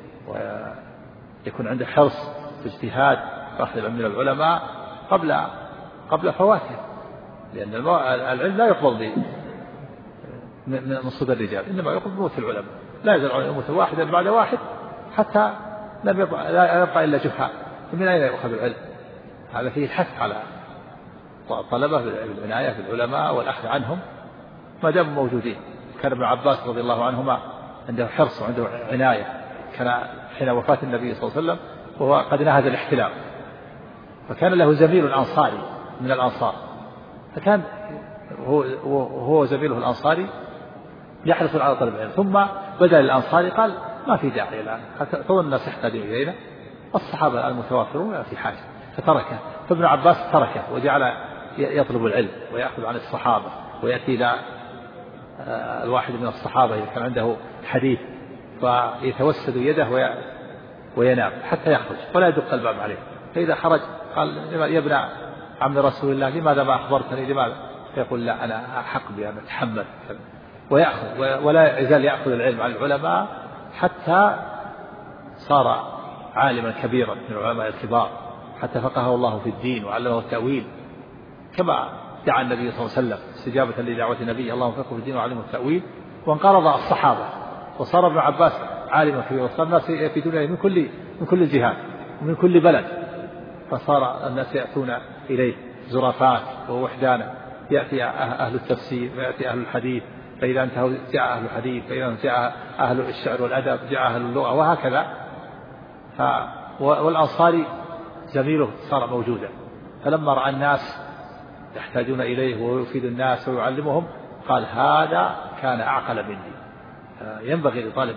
ويكون عنده حرص واجتهاد وأخذ العلم من العلماء قبل قبل فواته، لأن العلم لا يقبل من صدر الرجال إنما يقبل بموت العلماء. لا يزال العلماء يموت واحدا بعد واحد حتى لم يبقى لا يبقى إلا جهال. من أين يؤخذ العلم؟ هذا فيه الحث على طلبة بالعناية بالعلماء والأخذ عنهم ما داموا موجودين. كان ابن عباس رضي الله عنهما عنده حرص وعنده عناية، كان حين وفاة النبي صلى الله عليه وسلم وهو قد نهز الاحتلام، فكان له زميل أنصاري من الأنصار، فكان هو هو زميله الأنصاري يحرص على طلب العلم، ثم بدأ الأنصاري قال ما في داعي الآن تظن الناس يحتاجون إلينا، الصحابة المتوافرون في حاجة، فتركه. فابن عباس تركه وجعل يطلب العلم ويأخذ عن الصحابة، ويأتي إلى الواحد من الصحابة إذا كان عنده حديث فيتوسد يده وينام حتى يخرج ولا يدق الباب عليه، فإذا خرج قال يا ابن عم رسول الله لماذا ما أخبرتني لماذا؟ فيقول لا أنا أحق بأن أتحمل، ويأخذ ولا يزال يأخذ العلم عن العلماء حتى صار عالما كبيرا من العلماء الكبار، حتى فقهه الله في الدين وعلمه التأويل كما دعا النبي صلى الله عليه وسلم استجابة لدعوة النبي اللهم فقهه في الدين وعلمه التأويل. وانقرض الصحابة وصار ابن عباس عالما كبيرا، وصار الناس يفيدون من كل من كل الجهات ومن كل بلد، فصار الناس يأتون إليه زرافات ووحدانا، يأتي أهل التفسير ويأتي أهل الحديث فإذا انتهوا جاء أهل الحديث، فإذا جاء أهل الشعر والأدب، جاء أهل اللغة، وهكذا. ف... والأنصاري زميله صار موجودا، فلما رأى الناس يحتاجون إليه ويفيد الناس ويعلمهم قال هذا كان أعقل مني. ينبغي لطالب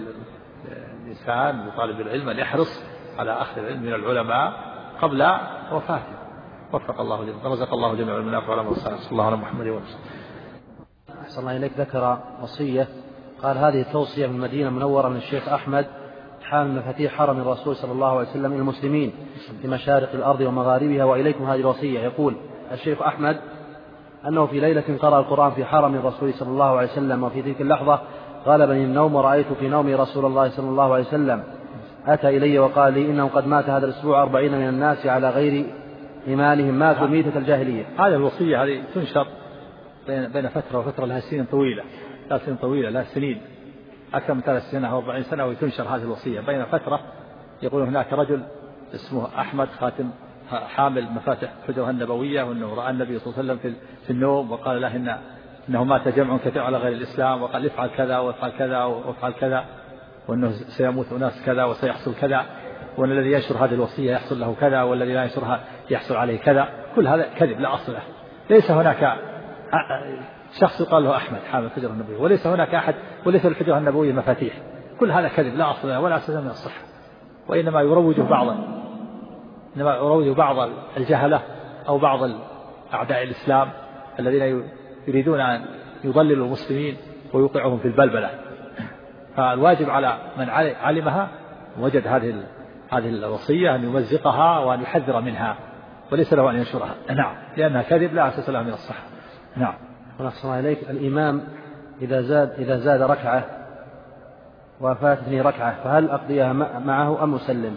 الإنسان لطالب العلم أن يحرص على أخذ العلم من العلماء قبل وفاته. وفق الله جميعا، رزق الله جميعا المنافع والعلم والصالح. صلى الله على محمد وسلم. أحسن الله إليك. ذكر وصية قال هذه التوصية من المدينة المنورة من الشيخ أحمد حامل مفاتيح حرم الرسول صلى الله عليه وسلم إلى المسلمين في مشارق الأرض ومغاربها، وإليكم هذه الوصية. يقول الشيخ أحمد أنه في ليلة قرأ القرآن في حرم الرسول صلى الله عليه وسلم، وفي تلك اللحظة غلبني النوم ورأيت في نومي رسول الله صلى الله عليه وسلم أتى إلي وقال لي إنه قد مات هذا الأسبوع أربعين من الناس على غير إيمانهم ماتوا ميتة الجاهلية. هذه الوصية هذه تنشر بين بين فترة وفترة، لها سنين طويلة، لها سنين طويلة، لها سنين أكثر من ثلاث سنين أو أربعين سنة، وتنشر هذه الوصية بين فترة. يقول هناك رجل اسمه أحمد خاتم حامل مفاتح حجرها النبوية، وأنه رأى النبي صلى الله عليه وسلم في النوم وقال له إن إنه مات جمع كثير على غير الإسلام، وقال افعل كذا وافعل كذا وافعل كذا، وأنه سيموت أناس كذا وسيحصل كذا، وأن الذي ينشر هذه الوصية يحصل له كذا، والذي لا ينشرها يحصل عليه كذا. كل هذا كذب لا أصل له. ليس هناك شخص يقال له أحمد حامل الحجرة النبوية، وليس هناك أحد، وليس الحجرة النبوية مفاتيح. كل هذا كذب لا أصل له ولا أساس من الصحة، وإنما يروج بعضا إنما يروج بعض الجهلة أو بعض أعداء الإسلام الذين يريدون أن يضللوا المسلمين ويوقعهم في البلبلة. فالواجب على من علمها وجد هذه هذه الوصية أن يمزقها وأن يحذر منها، وليس له أن ينشرها. نعم، لأنها كذب لا أساس لها من الصحة. نعم. ونصر إليك الإمام إذا زاد إذا زاد ركعة وفاتني ركعة فهل أقضيها معه أم أسلم؟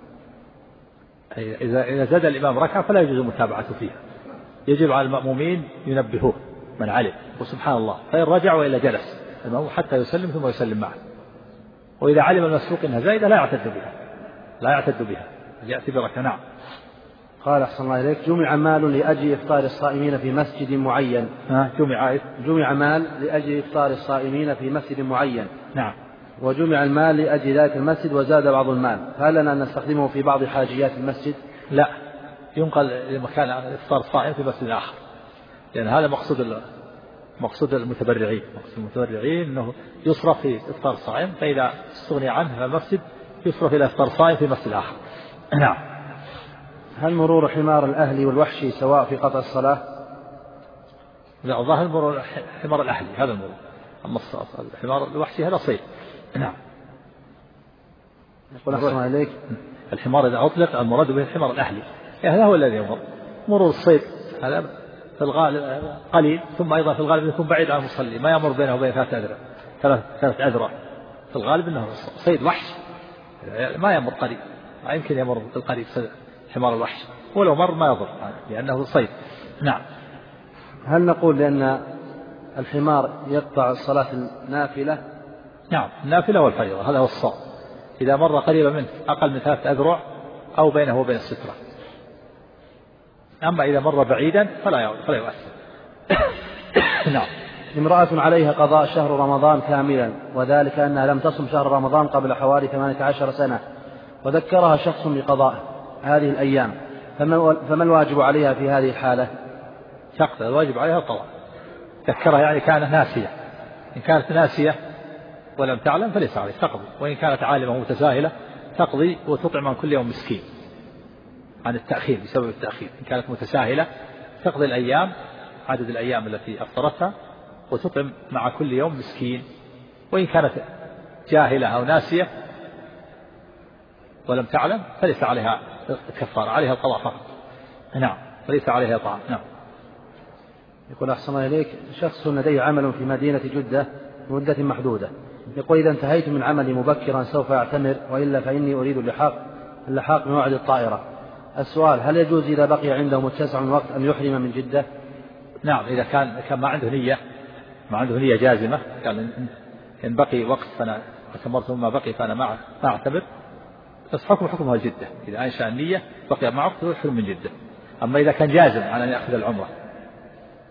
إذا إذا زاد الإمام ركعة فلا يجوز متابعته فيها، يجب على المأمومين ينبهوه من علم، وسبحان الله فإن رجع وإلا جلس المأموم حتى يسلم ثم يسلم معه. وإذا علم المسبوق أنها زائدة لا يعتد بها لا يعتد بها يأتي بركعة. نعم. قال أحسن الله إليك جمع مال لأجل إفطار الصائمين في مسجد معين. ها جمع جمع مال لأجل إفطار الصائمين في مسجد معين. نعم. وجمع المال لأجل ذلك المسجد وزاد بعض المال، هل لنا أن نستخدمه في بعض حاجيات المسجد؟ لا، ينقل لمكان إفطار الصائم في مسجد آخر، لأن هذا مقصود مقصود المتبرعين مقصود المتبرعين أنه يصرف في إفطار الصائم، فإذا استغني عنه فالمسجد يصرف إلى إفطار الصائم في مسجد آخر. نعم. هل مرور حمار الأهلي والوحشي سواء في قطع الصلاة؟ لا، ظاهر مرور حمار الأهلي هذا المرور، أما الحمار الوحشي هذا صيد. نعم. يقول أحسن عليك الحمار إذا أطلق المراد به الحمار الأهلي، يعني هذا هو الذي يمر. مرور الصيد هذا في الغالب قليل، ثم أيضا في الغالب يكون بعيد عن المصلي، ما يمر بينه وبين ثلاث أذرع ثلاث ثلاث أذرع في الغالب أنه صيد وحش، ما يمر قريب، ما يمكن يمر في القريب حمار الوحش، ولو مر ما يضر لأنه صيد. نعم. هل نقول لأن الحمار يقطع الصلاة النافلة؟ نعم، النافلة والفريضة هذا هو الصواب، إذا مر قريبا منه أقل من ثلاث أذرع أو بينه وبين السترة. أما إذا مر بعيدا فلا فلا يؤثر. نعم. امرأة عليها قضاء شهر رمضان كاملا، وذلك أنها لم تصم شهر رمضان قبل حوالي ثمانية عشر سنة، وذكرها شخص بقضاء هذه الأيام، فما الواجب عليها في هذه الحالة؟ شخص الواجب عليها القضاء، ذكرها يعني كانت ناسية، إن كانت ناسية ولم تعلم فليس عليه تقضي، وإن كانت عالمة متساهلة تقضي وتطعم عن كل يوم مسكين عن التأخير بسبب التأخير. إن كانت متساهلة تقضي الأيام عدد الأيام التي أفطرتها وتطعم مع كل يوم مسكين، وإن كانت جاهلة أو ناسية ولم تعلم فليس عليها الكفارة، عليها القضاء فقط. نعم، فليس عليها طعام. نعم. يقول أحسن إليك شخص لديه عمل في مدينة جدة مدة محدودة، يقول إذا انتهيت من عملي مبكرا سوف أعتمر، وإلا فإني أريد اللحاق اللحاق بموعد الطائرة. السؤال هل يجوز إذا بقي عنده متسع من وقت أن يحرم من جدة؟ نعم، إذا كان كان ما عنده نية ما عنده نية جازمة، قال إن بقي وقت فأنا اعتمرت وما بقي فأنا ما ما أعتمر، بس حكم حكمها جدة. إذا أنشأ النية بقي مع وقت يحرم من جدة. أما إذا كان جازم على أن يأخذ العمرة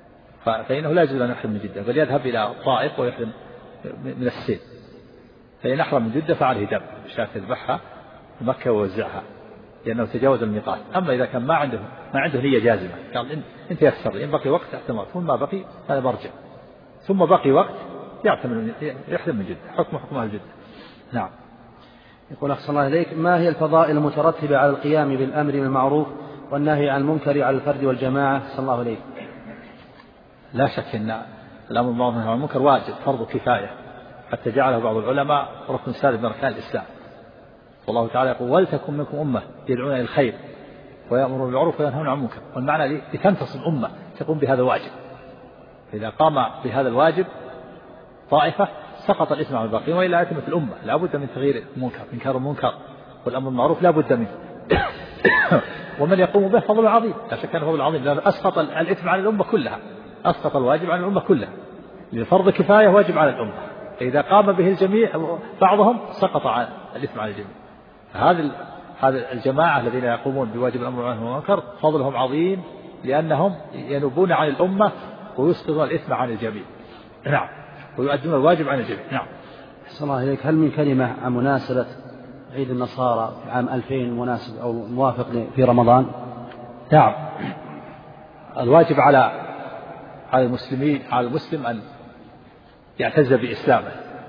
فإنه لا يجوز أن يحرم من جدة، بل يذهب إلى الطائف ويحرم من السيل. فإن أحرم من جدة فعليه دم شاة يذبحها في مكة ويوزعها لأنه تجاوز الميقات. أما إذا كان ما عنده ما عنده نية جازمة، قال أنت يسر إن بقي وقت احتمال، ثم ما بقي هذا برجع، ثم بقي وقت يعتمد يحرم من جدة، حكم حكم أهل جدة. نعم. يقول أحسن الله إليك، ما هي الفضائل المترتبة على القيام بالأمر بالمعروف والنهي عن المنكر على الفرد والجماعة؟ أحسن الله إليك. لا شك أن الأمر بالمعروف والنهي عن المنكر واجب فرض كفاية، حتى جعله بعض العلماء ركن سادس من أركان الإسلام. والله تعالى يقول ولتكن منكم أمة يدعون إلى الخير ويأمرون بالمعروف وينهون عن المنكر، والمعنى لتنتصر الأمة تقوم بهذا الواجب. إذا قام بهذا الواجب طائفة سقط الإثم عن الباقين، وإلا أتمت الأمة. لا بد من تغيير المنكر، إنكار المنكر والأمر بالمعروف لا بد منه. ومن يقوم به فضل عظيم، لا شك أنه فضل عظيم، لأنه أسقط الإثم عن الأمة كلها، أسقط الواجب عن الأمة كلها. لفرض كفاية واجب على الأمة، إذا قام به الجميع بعضهم سقط عن الإثم عن الجميع. هذه هذه الجماعة الذين يقومون بواجب الأمر بالمعروف والمنكر فضلهم عظيم، لأنهم ينوبون عن الأمة ويسقطون الإثم عن الجميع. نعم. ويؤدون الواجب عن الجميع. نعم. أحسن الله إليك، هل من كلمة عن مناسبة عيد النصارى في عام ألفين مناسب أو موافق في رمضان؟ نعم. الواجب على على المسلمين على المسلم أن يعتز بإسلامه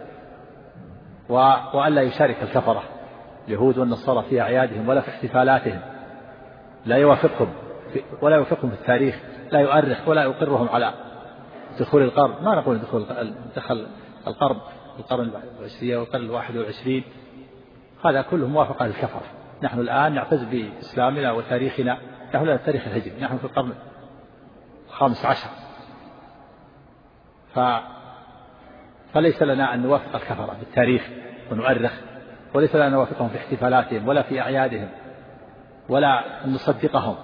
وألا يشارك الكفرة اليهود والنصارى في أعيادهم ولا في احتفالاتهم، لا يوافقهم ولا يوافقهم في التاريخ، لا يؤرخ ولا يقرهم على دخول القرن. ما نقول دخول دخل القرن القرن العشرين والقرن الواحد والعشرين، هذا كله موافقة للكفر. نحن الآن نعتز بإسلامنا وتاريخنا، نحن لا التاريخ الهجري، نحن في القرن الخامس عشر، ف... فليس لنا أن نوافق الكفرة بالتاريخ ونؤرخ، وليس لنا أن نوافقهم في احتفالاتهم ولا في أعيادهم ولا نصدقهم.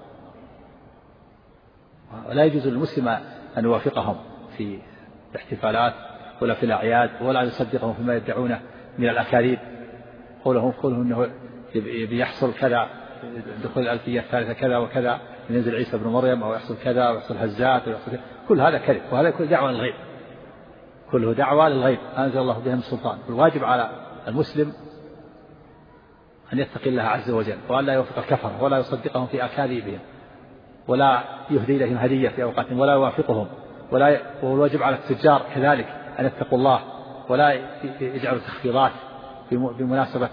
ولا يجوز للمسلم أن يوافقهم في الاحتفالات ولا في الأعياد، ولا يصدقهم فيما يدعونه من الأكاذيب. قولهم قولهم أنه بيحصل كذا دخول الألفية الثالثة كذا وكذا، ينزل عيسى بن مريم، أو يحصل كذا ويحصل هزات ويحصل كذا. كل هذا كذب، وهذا كل دعوة للغيب، كله دعوة للغيب أنزل الله بها من سلطان. الواجب على المسلم أن يتقي الله عز وجل، وأن لا يوافق الكفر ولا يصدقهم في أكاذيبهم، ولا يهدي إليهم هدية في أوقاتهم ولا يوافقهم، ولا والواجب على التجار كذلك أن يتقوا الله ولا يجعلوا تخفيضات بمناسبة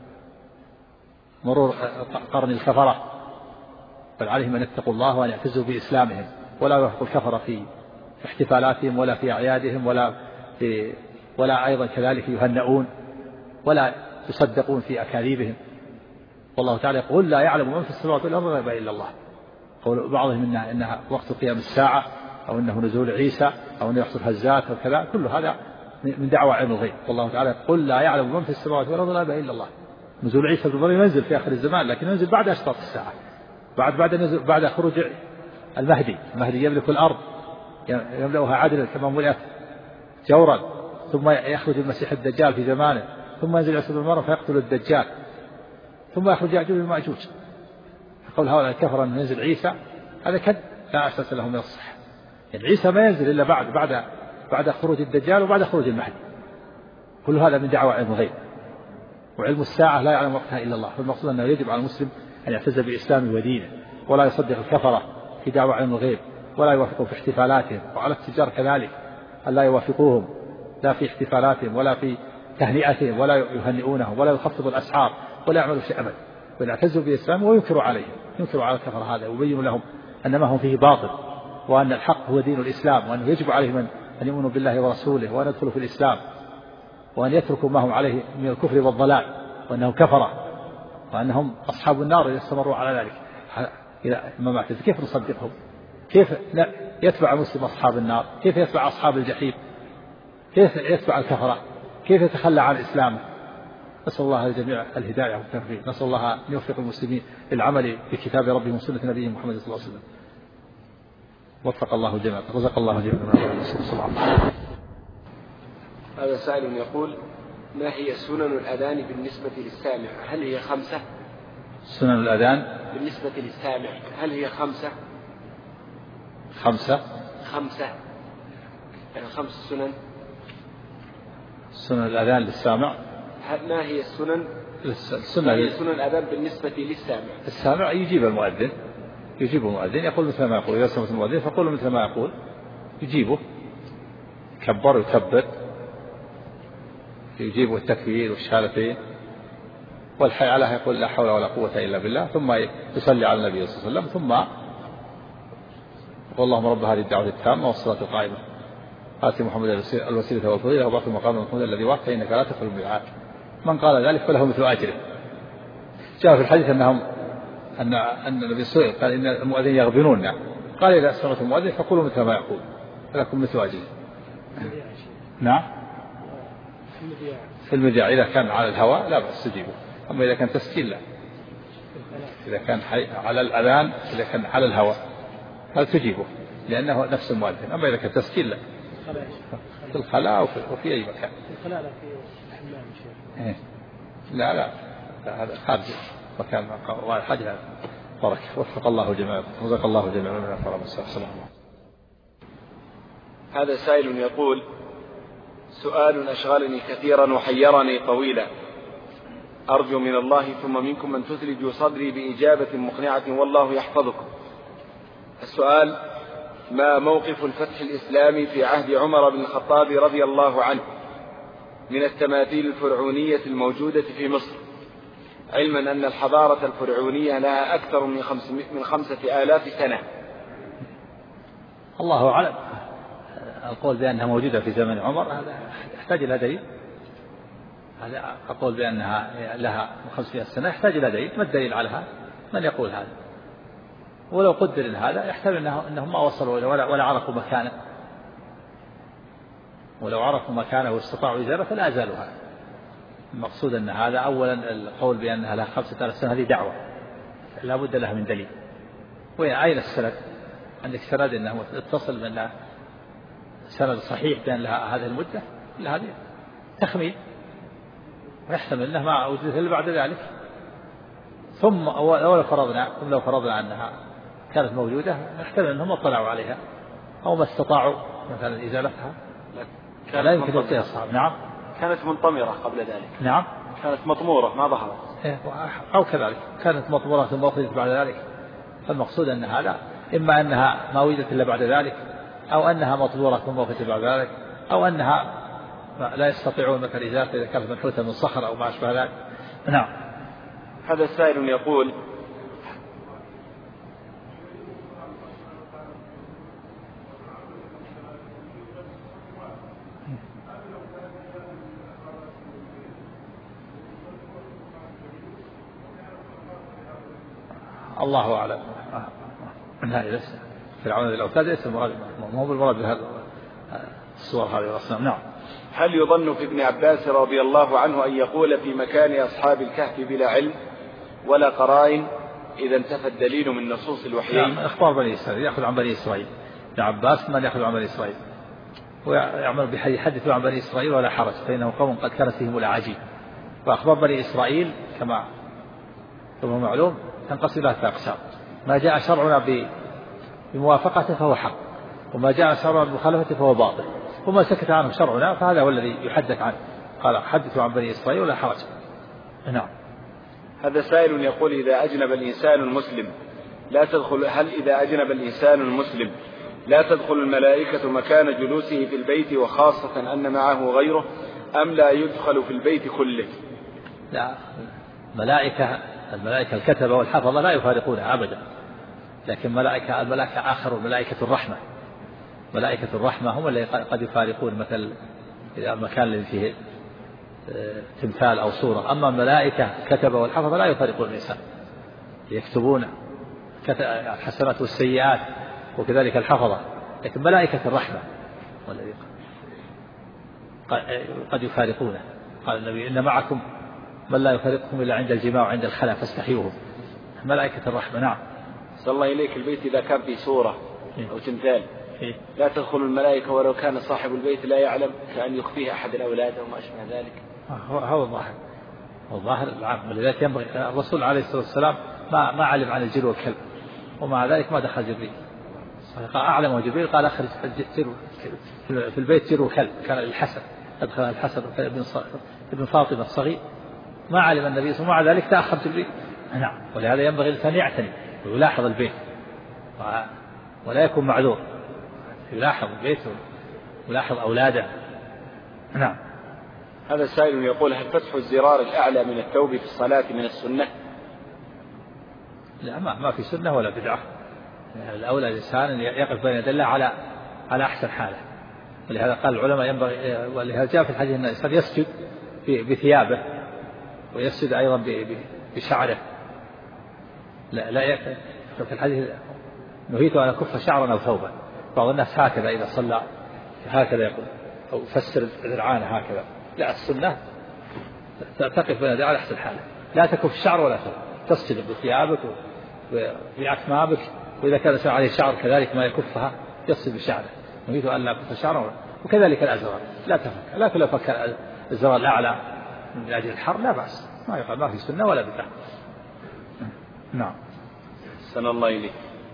مرور قرن الكفرة، بل عليهم أن يتقوا الله وأن يعتزوا بإسلامهم، ولا يوافقوا الكفرة في احتفالاتهم ولا في أعيادهم ولا في ولا أيضا كذلك يهنئون ولا يصدقون في أكاذيبهم. والله تعالى يقول لا يعلم من في السماوات والأرض الغيب إلا الله. قول بعضهم إنها, إنها وقت قيام الساعة، أو إنه نزول عيسى، أو إنه يحصل هزات أو كذا، كل هذا من دعوة علم الغيب. والله تعالى يقول لا يعلم من في السماوات والأرض الغيب إلا الله. نزول عيسى بن مريم ينزل في آخر الزمان، لكن ينزل بعد أشراط الساعة، بعد بعد نزول بعد خروج المهدي. المهدي يملك الأرض يملأها عدلا كما ملئت جورا، ثم يخرج المسيح الدجال في زمانه، ثم ينزل عيسى بن مريم فيقتل الدجال، ثم يخرج يأجوج ومأجوج. قول هؤلاء الكفر أن ينزل عيسى هذا كذب لا أساس له من الصحة. يعني عيسى ما ينزل إلا بعد بعد بعد خروج الدجال وبعد خروج المهدي. كل هذا من دعوة علم الغيب، وعلم الساعة لا يعلم وقتها إلا الله. فالمقصود أنه يجب على المسلم أن يعتز بإسلامه ودينه، ولا يصدق الكفرة في دعوة علم الغيب، ولا يوافقهم في احتفالاتهم. وعلى التجار كذلك أن لا يوافقوهم لا في احتفالاتهم ولا في تهنئتهم، ولا يهنئونهم ولا يخفضوا الأسعار ولا يعملوا شيء أبدا، بل يعتزوا بإسلام وينكروا عليهم، ينكروا على الكفر هذا، ويبين لهم أن ما هم فيه باطل، وأن الحق هو دين الإسلام، وأنه يجب عليهم أن يؤمنوا بالله ورسوله وأن يدخلوا في الإسلام، وأن يتركوا ما هم عليه من الكفر والضلال، وأنهم كفرة، وأنهم أصحاب النار إذا استمروا على ذلك إلى ما مات. كيف نصدقهم؟ كيف يتبع مسلم أصحاب النار؟ كيف يتبع أصحاب الجحيم؟ كيف يتبع الكفرة؟ كيف يتخلى عن إسلامه؟ نسأل الله الجميع الهداية والتوفيق، نسأل الله أن يوفق المسلمين للعمل بكتاب ربهم وسنة نبيهم محمد صلى الله عليه وسلم. وفق الله الجميع، رزق الله الجميع من أمر الرسول صلى الله عليه وسلم. هذا سائل يقول: ما هي سنن الأذان بالنسبة للسامع؟ هل هي خمسة؟ سنن الأذان بالنسبة للسامع هل هي خمسة؟ خمسة خمسة، يعني خمس سنن. سنن الأذان للسامع. ما هي السنن؟ السنن ما هي سنن الأذان بالنسبة للسامع؟ السامع يجيب المؤذن، يجيب المؤذن يقول مثل ما يقول. إذا سمعت المؤذن فقول مثل ما يقول، يجيبه، كبر ويكبر، يجيبه التكبير والشهادتين والحي عليها، يقول لا حول ولا قوة إلا بالله، ثم يصلي على النبي صلى الله عليه وسلم، ثم اللهم رب هذه الدعوة التامة والصلاة القائمة آتي محمد الوسيلة والفضيلة وبعث المقام المحمود الذي وعدته فإنك لا تخلف الميعاد. من قال ذلك فله مثل أجره. جاء في الحديث أنهم أن أن النبي صلى الله عليه وسلم قال إن المؤذن يغبنون، قال إذا سمعت المؤذن فقولوا مثل ما يقول فلكم مثل أجره. نعم. في المذياع إذا كان على الهواء لا بأس تجيبه، أما إذا كان تسجيل لا. إذا كان على الأذان، إذا كان على الهواء هل تجيبه لأنه نفس المؤذن، أما إذا كان تسجيل لا. في الخلاء وفي, وفي أي مكان. في الخلاء لا، في الحمام شيء. لا لا هذا خارج مكان حاجة. بارك وفق الله جميعا، رزق الله جميعا من الفرح والسلام. هذا سائل يقول: سؤال أشغلني كثيرا وحيرني طويلا، أرجو من الله ثم منكم أن تثلجوا صدري بإجابة مقنعة والله يحفظكم. السؤال: ما موقف الفتح الإسلامي في عهد عمر بن الخطاب رضي الله عنه من التماثيل الفرعونية الموجودة في مصر، علما أن الحضارة الفرعونية لها أكثر من, خمس من خمسة آلاف سنة؟ الله أعلم. القول بأنها موجودة في زمن عمر هذا يحتاج إلى دليل. هذا أقول بأنها لها خمسمائة سنة يحتاج إلى دليل. ما الدليل على هذا؟ من يقول هذا؟ ولو قدر إن هذا يحتمل أنه أنهم ما وصلوا ولا, ولا عرفوا مكانه، ولو عرفوا مكانه واستطاعوا إزالته لا أزالوا هذا. المقصود أن هذا أولا القول بأنها لها خمسة آلاف سنة هذه دعوة لا بد لها من دليل. وأين السند؟ عندك سند أنه اتصل من سند صحيح بأن لها هذه المدة؟ لا، هذه تخمين، ويحتمل أنها ما وجدت إلا بعد ذلك. ثم لو فرضنا ثم لو فرضنا أنها كانت موجودة نحتمل أنهم اطلعوا عليها أو ما استطاعوا مثلا إزالتها. لا يمكن أن صعب. نعم. كانت منطمرة قبل ذلك. نعم. كانت مطمورة ما ظهرت. أو كذلك كانت مطمورة ثم أخذت بعد ذلك. فالمقصود أن هذا إما أنها ما وجدت إلا بعد ذلك، أو أنها مطمورة ثم أخذت بعد ذلك، أو أنها لا يستطيعون مثل إزالتها إذا كانت منحوتة من صخر أو ما أشبه ذلك. نعم. هذا السائل يقول: الله أعلم. لا ليس فرعون الأوتاد ليس المراد، مو بالمراد بهذا الصور هذه الأصنام. نعم. هل يظن في ابن عباس رضي الله عنه أن يقول في مكان أصحاب الكهف بلا علم ولا قرائن إذا انتفى الدليل من نصوص الوحيين؟ نعم. أخبار بني إسرائيل يأخذ عن بني إسرائيل. ابن عباس من يأخذ عن بني إسرائيل ويعمل بحديث عن بني إسرائيل ولا حرج، فإنه قوم قد كانت فيهم الأعاجيب. فأخبار بني إسرائيل كما هو معلوم تنقسم إلى ثلاث أقسام: ما جاء شرعنا بموافقته فهو حق، وما جاء شرعنا بمخالفته فهو باطل، وما سكت عنه شرعنا فهذا هو الذي يحدث عنه. قال حدثوا عن بني إسرائيل ولا حرج. نعم. هذا سائل يقول: إذا أجنب الإنسان المسلم لا تدخل هل إذا أجنب الإنسان المسلم لا تدخل الملائكة مكان جلوسه في البيت، وخاصة أن معه غيره، أم لا يدخل في البيت كله؟ لا، ملائكة الملائكة الكتبة والحفظة لا يفارقونها أبدا، لكن ملائكة الملائكة آخر، ملائكة الرحمة ملائكة الرحمة هم اللي قد يفارقون مثل إذا المكان الذي فيه تمثال أو صورة. أما الملائكة الكتبة والحفظة لا يفارقون الإنسان، يكتبون الحسنات والسيئات وكذلك الحفظة، لكن ملائكة الرحمة والذي قد يفارقونه. قال النبي: إن معكم من لا يفارقكم إلا عند الجماع وعند الخلاء فاستحيوهم. ملائكة الرحمة. نعم. صلى الله إليك، البيت إذا كان فيه صورة أو تمثال لا تدخل الملائكة ولو كان صاحب البيت لا يعلم، كأن يخفيه أحد الأولاد أو ما أشبه ذلك. هو الظاهر الظاهر العام، ولذلك ينبغي الرسول عليه الصلاة والسلام ما ما علم عن الجن والكلب، ومع ذلك ما دخل جبريل قال أعلم جبريل قال أخرج في البيت جروا كلب كان للحسن أدخل الحسن ابن فاطمة الصغير ما علم النبي صلى الله عليه وسلم، ومع ذلك تأخر جبريل. نعم. ولهذا ينبغي الإنسان يعتني ويلاحظ البيت ولا يكون معذور، يلاحظ البيت ويلاحظ أولاده. نعم. هذا السائل يقول: هل فتح الزرار الأعلى من الثوب في الصلاة من السنة؟ لا، ما, ما في سنة ولا بدعة. يعني الأولى الإنسان يقف بين يدي الله على على أحسن حاله، ولهذا قال العلماء ينبغي، ولهذا جاء في الحديث أن الإنسان يسجد بثيابه ويسجد أيضا بشعره. لا لا يكفي في الحديث: نهيت أن أكف شعرا أو ثوبا. بعض الناس هكذا إذا صلى هكذا يقول أو فسر ذراعانه هكذا. لا، السنة تقف بين يدي على أحسن حاله، لا تكف شعر ولا ثوب، تسجد بثيابك وبأكمامك، وإذا كان عليه شعر كذلك ما يكفها يسجد بشعره. نهيت أن لا أكف شعرا، وكذلك الأزرار لا تفك، لكن لو فك الزرار الأعلى من أجل الحر لا بأس، ما يقال، ما في سنة ولا بدعة. نعم. أحسن الله إليك.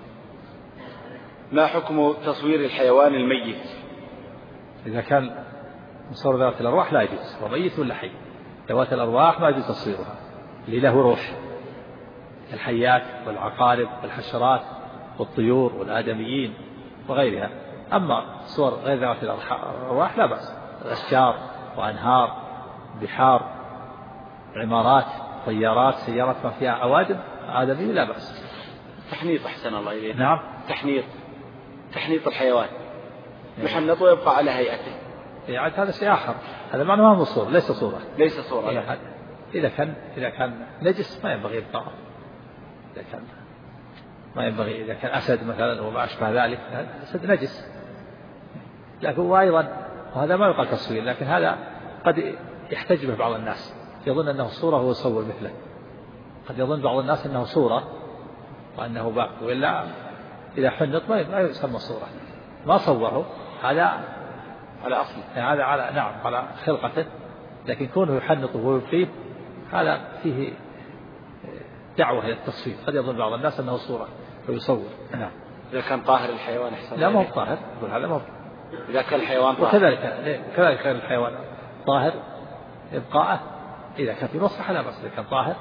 ما حكم تصوير الحيوان الميت؟ إذا كان مصور ذوات الأرواح لا يجوز، وميت ولا حي. ذوات الأرواح ما يجوز تصويرها، اللي له روح، الحيات والعقارب والحشرات والطيور والآدميين وغيرها. أما صور غير ذوات الأرواح لا بأس، الأشجار وأنهار، بحار، عمارات، طيارات، سيارات ما فيها أوادم آدمي لا بأس. تحنيط أحسن الله إليك. نعم. تحنيط تحنيط الحيوان يحنط ويبقى على هيئته، يعني هذا شيء آخر، هذا معنى ما هو صورة، ليس صورة، ليس صورة. يعني إذا كان إذا كان نجس ما ينبغي يبقى، إذا كان ما ينبغي، إذا كان أسد مثلا وما أشبه ذلك، أسد نجس، لكن وأيضا وهذا ما يقال تصوير، لكن هذا قد يحتج به بعض الناس، يظن أنه صورة وهو يصور مثله. قد يظن بعض الناس أنه صورة وأنه باقي، وإلا إذا حنط ما يسمى صورة، ما صوره، هذا على أصله، هذا على نعم على خلقته، لكن كونه يحنط وهو يبقيه هذا فيه دعوة إلى التصوير. قد يظن بعض الناس أنه صورة ويصور. نعم. إذا كان طاهر الحيوان أحسن. لا، ما هو طاهر، يقول هذا ما هو. إذا كان الحيوان طاهر، وكذلك كذلك غير الحيوان طاهر إبقاءه إذا كان في مصلحة لا بأس، إذا كان طاهر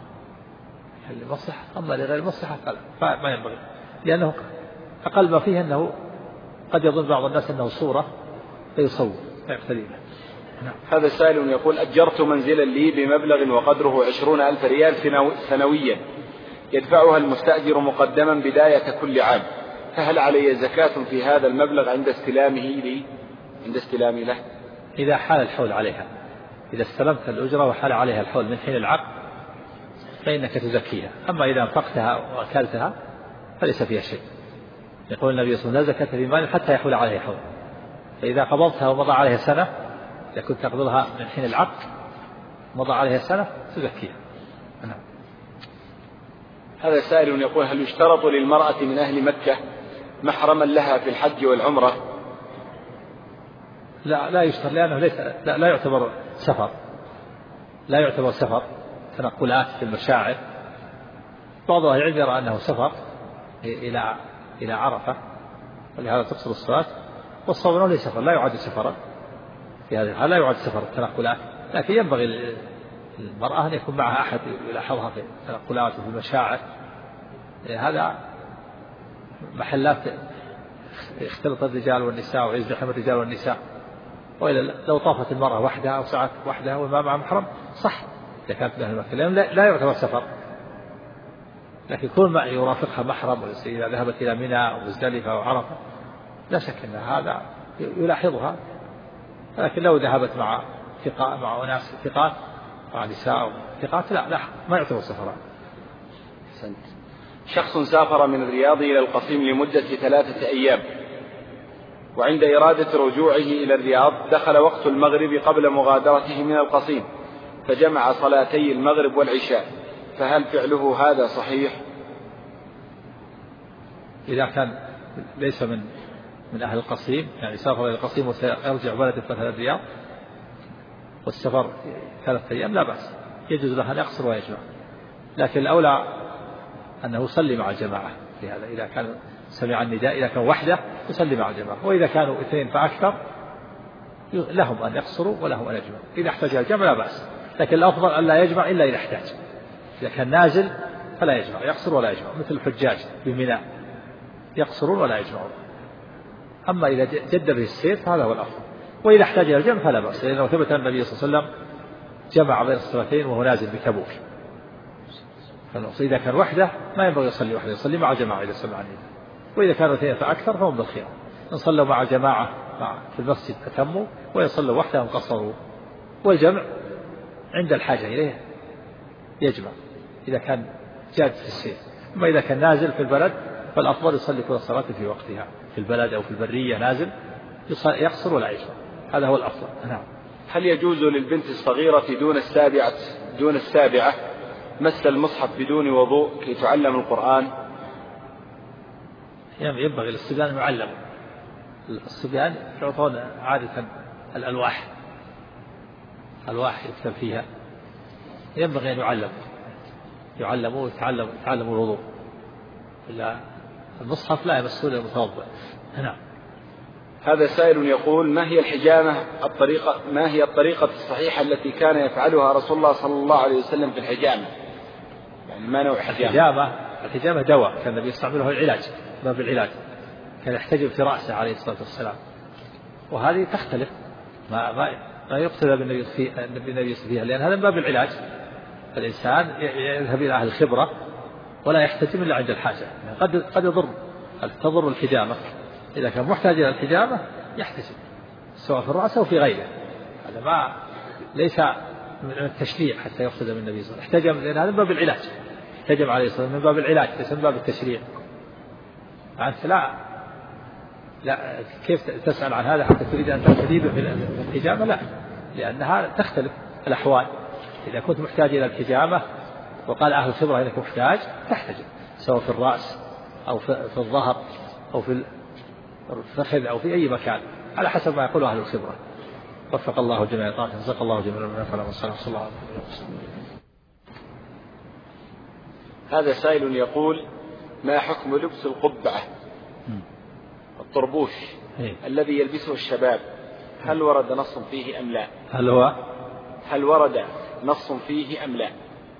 المصلحة. أما لغير المصلحة فما ينبغي، لأنه أقل ما فيه أنه قد يظن بعض الناس أنه صورة فيصور فيقتدي به. نعم. هذا سائل يقول: أجرت منزلا لي بمبلغ وقدره عشرون ألف ريال سنويا يدفعها المستأجر مقدما بداية كل عام، فهل علي زكاة في هذا المبلغ عند استلامه لي عند استلامي له؟ إذا حال الحول عليها، إذا استلمت الأجرة وحال عليها الحول من حين العقد فإنك تزكيها. أما إذا انفقتها وأكلتها فليس فيها شيء. يقول النبي صلى الله عليه وسلم: لا زكاة في مال حتى يحول عليه حول. فإذا قبضتها ومضى عليها سنة، إذا كنت تقبضها من حين العقد مضى عليها سنة تزكيها. نعم. هذا سائل يقول: هل يشترط للمرأة من أهل مكة محرما لها في الحج والعمرة؟ لا لا يشترط، لأنه ليس لا, لا يعتبر سفر، لا يعتبر سفر تنقلات في المشاعر. بعض أهل العلم يرى أنه سفر إلى إلى عرفة، ولهذا تقصر الصلاة، والصواب أنه ليس سفر، لا يعد سفرا في هذه الحالة، لا يعد سفر التنقلات، لكن ينبغي للمرأة أن يكون معها أحد يلاحظها في التنقلات وفي المشاعر. هذا محلات يختلط الرجال والنساء ويزدحم الرجال والنساء، وإلا لو طافت المرأة وحدها أو سعت وحدها وما مع محرم صح إذا كانت من أهل مكة، لأنه لا يعتبر سفر. لكن كل ما يرافقها محرم، إذا ذهبت إلى منى أو مزدلفة أو عرفة لا شك أن هذا يلاحظها، لكن لو ذهبت مع ثقات مع أناس ثقات مع نساء ثقات لا لا ما يعتبر سفران. شخص سافر من الرياض إلى القصيم لمدة ثلاثة أيام، وعند إرادة رجوعه إلى الرياض دخل وقت المغرب قبل مغادرته من القصيم، فجمع صلاتي المغرب والعشاء، فهل فعله هذا صحيح؟ إذا كان ليس من من أهل القصيم، يعني سافر إلى القصيم وسيرجع بلده مثل الرياض والسفر ثلاثة أيام لا بأس، يجوز له أن يقصر ويجمع، لكن الأولى أنه يصلي مع الجماعة في هذا إذا كان سمع النداء إذا كان وحده يصلي مع الجماعة، وإذا كانوا اثنين فأكثر لهم أن يقصروا ولهم أن يجمعوا. إذا احتاج الجمع لا بأس، لكن الأفضل أن لا يجمع إلا إذا احتاج. إذا كان نازل فلا يجمع، يقصر ولا يجمع، مثل الحجاج بميناء يقصرون ولا يجمعون. أما إذا جد به السير فهذا هو الأفضل. وإذا احتاج إلى الجمع فلا بأس، لأنه ثبت أن النبي صلى الله عليه وسلم جمع بين الصلاتين وهو نازل بتبوك. فإذا كان وحده ما ينبغي يصلي وحده، يصلي مع جماعة إذا سمع النداء. وإذا كانوا اثنين فأكثر فهم بالخيار، إن صلوا مع جماعة في المسجد أتموا، وإن صلوا وحدهم قصروا. والجمع عند الحاجة إليه يجمع إذا كان جاد في السير. أما إذا كان نازل في البلد فالأفضل يصلي كل صلاة في وقتها، في البلد أو في البرية نازل يقصر ولا يجمع، هذا هو الأفضل. نعم. هل يجوز للبنت الصغيرة دون السابعة دون السابعة مس المصحف بدون وضوء كي تعلم القرآن؟ ينبغي للصبيان أن يعلموا. الصبيان يعطون عادة الألواح ألواح يكتب فيها، ينبغي أن يعلموا يعلموا ويتعلموا يتعلموا الوضوء. إلا المصحف لا يمسون المتوضئ. نعم. هذا سائل يقول: ما هي الحجامة الطريقة ما هي الطريقة الصحيحة التي كان يفعلها رسول الله صلى الله عليه وسلم في الحجامة؟ يعني ما نوع حجامة؟ الحجامة الحجامة دواء كان النبي يستعمله العلاج، باب العلاج، كان يحتجب في رأسه عليه الصلاة والسلام. وهذه تختلف، ما ما ما يقتدى بالنبي بالنبي فيها، لأن هذا من باب العلاج. الإنسان يذهب إلى أهل الخبرة ولا يحتجم إلا عند الحاجة. قد قد يضر تضر الحجامة، إذا كان محتاج إلى الحجامة يحتجم سواء في الرأس أو في غيره. هذا ما ليس من التشريع حتى يقتدى بالنبي صلى الله عليه وسلم. احتجم لأن هذا من باب العلاج، احتجم عليه الصلاة والسلام من باب العلاج ليس من باب التشريع. أنت لا لا كيف تسأل عن هذا حتى تريد أن تقتدي في الحجامة؟ لا، لأنها تختلف الأحوال. إذا كنت محتاج إلى الحجامة وقال أهل الخبرة إنك محتاج تحتجم، سواء في الرأس أو في الظهر أو في الفخذ أو في أي مكان، على حسب ما يقول أهل الخبرة. وفق الله جميع طاعته، رزق الله جميع من فلا والسلام صلى الله عليه وسلم. هذا سائل يقول: ما حكم لبس القبعة الطربوش الذي يلبسه الشباب؟ هل ورد نص فيه أم لا؟ هل هو هل ورد نص فيه أم لا؟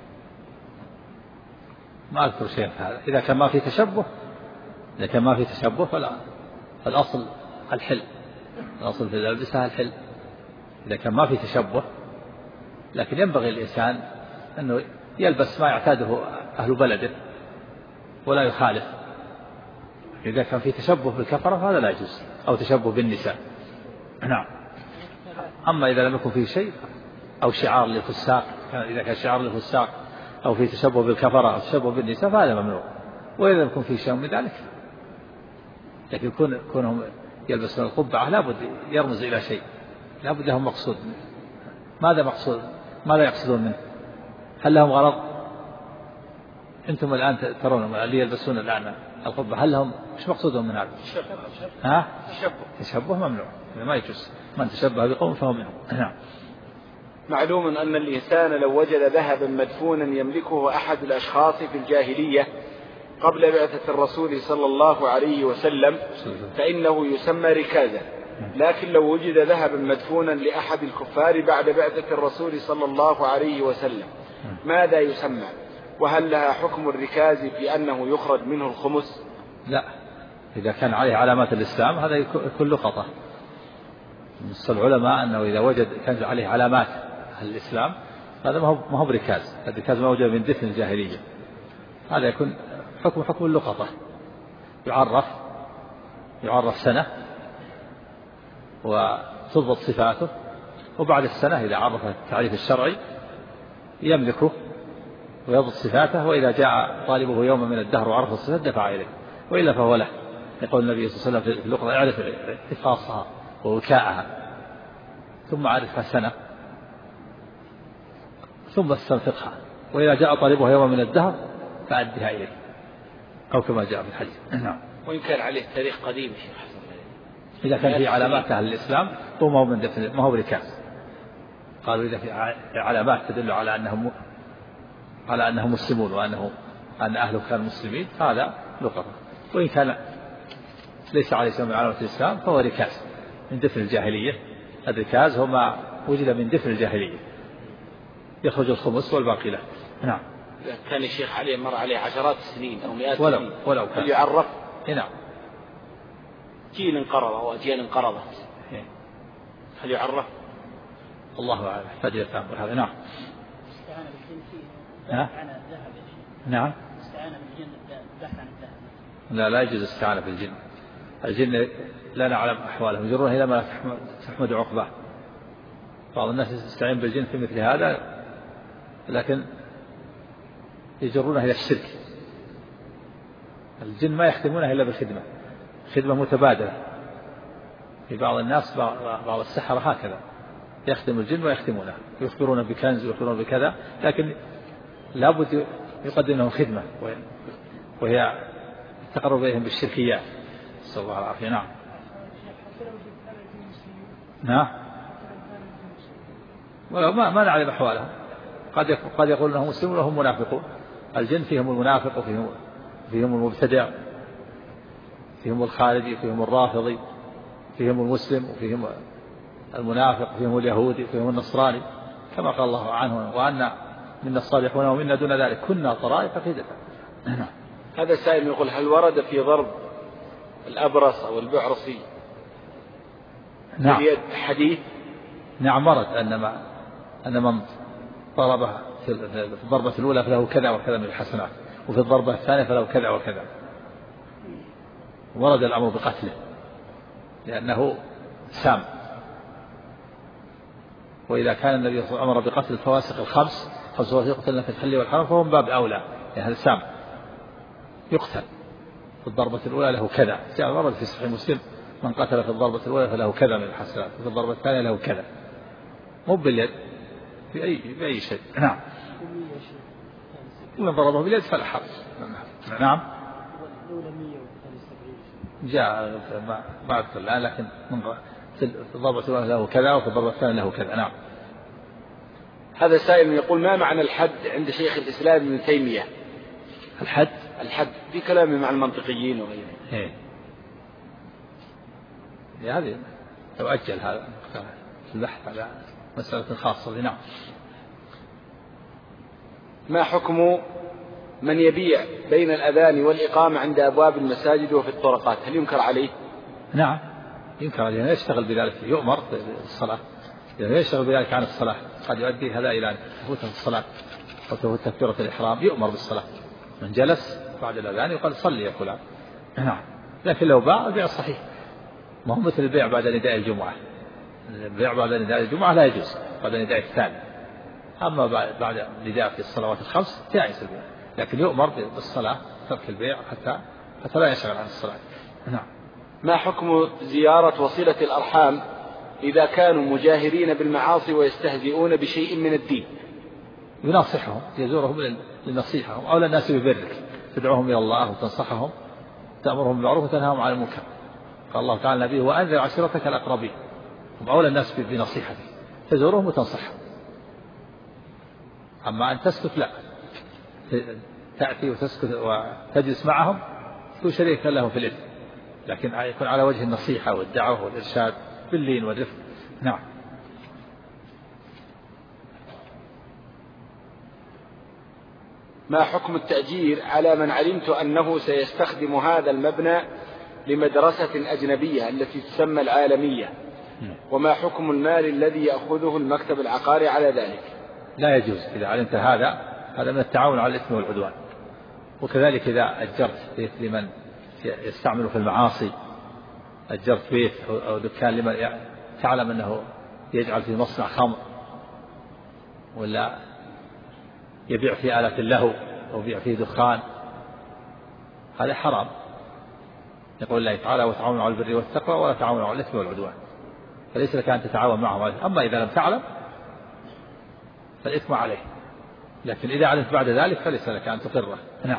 ما أذكر شيء في هذا. إذا كان ما في تشبه إذا كان ما في تشبه فلا، الأصل الحل، الأصل في لبسها الحل إذا كان ما في تشبه. لكن ينبغي الإنسان أنه يلبس ما يعتاده أهل بلده ولا يخالف. إذا كان في تشبه بالكفرة فهذا لا يجوز، أو تشبه بالنساء. نعم. أما إذا لم يكن فيه شيء أو شعار للفساق، إذا كان شعار للفساق أو في تشبه بالكفرة أو تشبه بالنساء فهذا ممنوع. وإذا لم يكن فيه شيء من ذلك، لكن كون كونهم يلبسون القبعة لابد يرمز إلى شيء، لابد لهم مقصود. ماذا مقصود؟ ماذا يقصدون منه؟ هل لهم غرض؟ أنتم الآن ترون اللي يلبسون الآن القبعة، هل لهم إيش مقصودهم من هذا؟ ها؟ تشبه. تشبه ممنوع، ما يجوز. من تشبه بقوم فهو منهم. نعم. معلوم أن الإنسان لو وجد ذهبا مدفونا يملكه أحد الأشخاص في الجاهلية قبل بعثة الرسول صلى الله عليه وسلم فإنه يسمى ركازا، لكن لو وجد ذهبا مدفونا لأحد الكفار بعد بعثة الرسول صلى الله عليه وسلم ماذا يسمى؟ وهل لها حكم الركاز في أنه يخرج منه الخمس؟ لا، إذا كان عليه علامات الإسلام هذا يكون لقطة. نص العلماء أنه إذا وجد كان عليه علامات الإسلام هذا ما هو ما هو بركاز. الركاز ما وجد من دفن الجاهلية، هذا يكون حكم حكم اللقطة، يعرف يعرف سنة وتضبط صفاته، وبعد السنة إذا عرف التعريف الشرعي يملكه ويضبط صفاته، وإذا جاء طالبه يوم من الدهر وعرف الصفات دفع إليه، وإلا فهو له. يقول النبي صلى الله عليه وسلم في اللقطة: اعرف اختصاصها ووكاءها ثم عرفها سنة ثم استنفقها، وإذا جاء طالبها يوم من الدهر فأدها إليه، أو كما جاء في الحديث. نعم. وإن كان عليه تاريخ قديم شيخ حسن، إذا كان في علامات أهل الإسلام هو ما هو من دفن، ما هو بركاز. قالوا إذا في علامات تدل على أنهم على أنهم مسلمون وأنه أن أهله كانوا مسلمين هذا لقطة. وإن كان ليس عليه شيء من علامة الإسلام فهو ركاز من دفن الجاهلية. الركاز هو ما وجد من دفن الجاهلية يخرج الخمس والباقي له. نعم. كان الشيخ عليه مر عليه عشرات السنين أو مئات ولو السنين ولو كان يعرف. نعم. جيل انقرض أو أجيال انقرضت هل يعرف؟ الله أعلم يحتاج إلى تأمل هذا. نعم. استعانة بالجن فيه ها؟ عن الذهب. نعم. استعانة بالجن البحث عن الذهب. لا لا يجوز الاستعانة بالجن. الجن لا نعلم أحوالهم يجرون إلى ما تحمد عقباه. بعض الناس يستعين بالجن في مثل هذا لكن يجرونه إلى الشرك. الجن ما يخدمونه إلا بالخدمة، خدمة متبادلة. في بعض الناس بعض السحرة هكذا يخدم الجن ويخدمونه، يخبرون بكنز ويخبرون بكذا، لكن لابد يقدم لهم خدمة وهي التقرب إليهم بالشركيات. نسأل الله العافية. نعم. نعم. ولو ما ما نعلم أحوالهم، قد قد يقول أنهم مسلمون وهم منافقون. الجن فيهم المنافق وفيهم فيهم المبتدع، فيهم الخارجي، فيهم الرافضي، فيهم المسلم وفيهم المنافق، فيهم اليهودي وفيهم النصراني، كما قال الله عنه وأن منا الصالحون ومنا دون ذلك كنا طرائق قددا. هذا السائل يقول هل ورد في ضرب الأبرص أو البعرصي نعم باليد حديث؟ نعم ورد أن ما أن من ضربه في الضربة الأولى فله كذا وكذا من الحسنات، وفي الضربة الثانية فله كذا وكذا. ورد الأمر بقتله لأنه سام. وإذا كان النبي صلى الله عليه وسلم أمر بقتل الفواسق الخمس خمس يقتلن في الحل والحرم فهو من باب أولى، يعني هذا سام يقتل. في الضربة الأولى له كذا، جاء ورد في صحيح مسلم من قتل في الضربة الأولى فله كذا من الحسنات، وفي الضربة الثانية له كذا، مو باليد، في أي بأي شيء. نعم. ومن ضربه باليد فلا حرج. نعم. جاء ما ما أذكر الآن، لكن من في الضربة الأولى له كذا وفي الضربة الثانية له كذا. نعم. هذا سائل يقول ما معنى الحد عند شيخ الإسلام ابن تيمية؟ الحد الحد في كلامه مع المنطقيين وغيرهم. إيه. هذه لو أجل هذا البحث على مسألة خاصة. نعم. ما حكم من يبيع بين الأذان والإقامة عند أبواب المساجد وفي الطرقات، هل ينكر عليه؟ نعم ينكر عليه، يشتغل بذلك، يؤمر بالصلاة، يعني يشتغل بذلك عن الصلاة، قد يؤدي هذا إلى أن تفوت الصلاة أو تفوت تكبيرة الإحرام، يؤمر بالصلاة. من جلس بعد الأذان يقال صلي يا فلان. نعم. لكن لو باع البيع صحيح، ما هو مثل البيع بعد نداء الجمعة. البيع بعد نداء الجمعة لا يجوز، بعد النداء الثاني. أما بعد نداء في الصلوات الخمس جائز البيع، لكن يؤمر بالصلاة، ترك البيع حتى حتى لا يشغل عن الصلاة. نعم. ما حكم زيارة وصلة الأرحام إذا كانوا مجاهرين بالمعاصي ويستهزئون بشيء من الدين؟ ينصحهم، يزورهم لنصيحهم، أولى الناس ببرك، تدعوهم إلى الله وتنصحهم، تأمرهم بالمعروف وتنهاهم عن المنكر. قال الله تعالى النبي وأنذر عشيرتك الأقربين، هم أولى الناس بنصيحته، تزورهم وتنصحهم. أما أن تسكت لا، تأتي وتسكت وتجلس معهم تكون شريكا لهم في الإثم، لكن يكون على وجه النصيحة والدعوة والإرشاد باللين والرفق. نعم. ما حكم التأجير على من علمت أنه سيستخدم هذا المبنى لمدرسة أجنبية التي تسمى العالمية، وما حكم المال الذي يأخذه المكتب العقاري على ذلك؟ لا يجوز إذا علمت هذا، هذا من التعاون على الإثم والعدوان. وكذلك إذا أجرت بيت لمن يستعمل في المعاصي، أجرت بيت أو دكان لمن تعلم أنه يجعل في مصنع خمر ولا يبيع في آلة اللهو أو يبيع فيه دخان، هذا حرام. يقول الله تعالى وتعاونوا على البر والتقوى ولا تعاونوا على الإثم والعدوان، فليس لك أن تتعاون معهم. أما إذا لم تعلم فالإثم عليه، لكن إذا علمت بعد ذلك فليس لك أن تقره. نعم.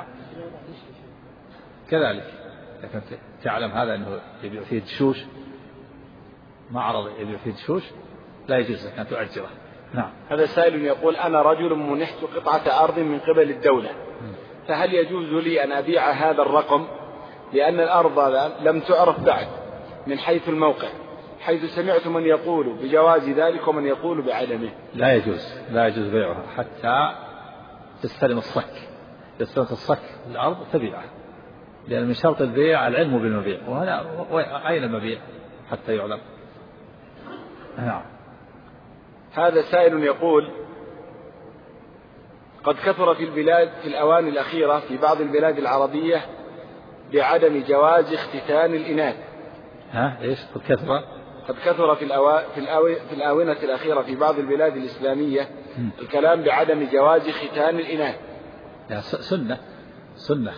كذلك لكن تعلم هذا أنه يبيع فيه دشوش، معرض يبيع فيه دشوش، لا يجوز لك أن تؤجره. نعم. هذا سائل يقول أنا رجل منحت قطعة أرض من قبل الدولة، فهل يجوز لي أن أبيع هذا الرقم لأن الأرض لم تعرف بعد من حيث الموقع، حيث سمعت من يقول بجواز ذلك ومن يقول بعدمه. لا يجوز لا يجوز بيعها حتى تستلم الصك. تستلم الصك الأرض تبيعها، لأن من شرط البيع العلم بالمبيع، وهنا أين المبيع حتى يعلم. نعم. هذا سائل يقول: قد كثر في البلاد في الأوان الأخيرة في بعض البلاد العربية بعدم جواز اختتان الإناث. ها إيش قد كثر؟ قد كثر في الأوا... في, الأو... في الآونة الأخيرة في بعض البلاد الإسلامية م. الكلام بعدم جواز ختان الإناث. لا سنة سنة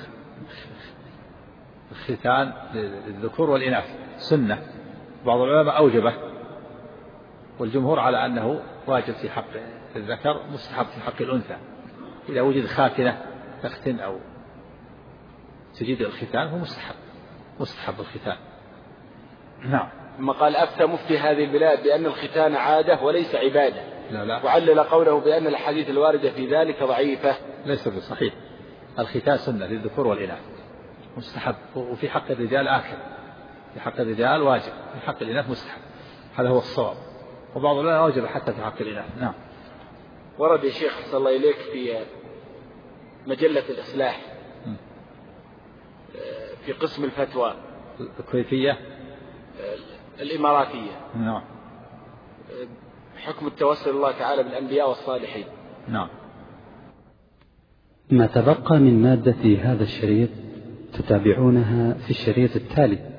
الختان للذكور والإناث سنة، بعض العلماء أوجبه، والجمهور على أنه واجب في حق الذكر، مستحب في حق الأنثى. إذا وجد خاتنة تختن أو تجيد الختان هو مستحب مستحب الختان. نعم. ثم قال: أفتى مفتي هذه البلاد بأن الختان عادة وليس عبادة. لا لا. وعلل قوله بأن الحديث الواردة في ذلك ضعيفة. ليس بصحيح. الختان سنة للذكور والإناث مستحب، وفي حق الرجال آكل، في حق الرجال واجب، في حق الإناث مستحب. هذا هو الصواب، وبعض العلماء واجب حتى في حق الإناث. نعم. ورد يا شيخ صلى الله إليك في مجلة الإصلاح في قسم الفتوى الكويتية الإماراتية نعم حكم التوسل الله تعالى بالأنبياء والصالحين. نعم. ما تبقى من مادة هذا الشريط تتابعونها في الشريط التالي.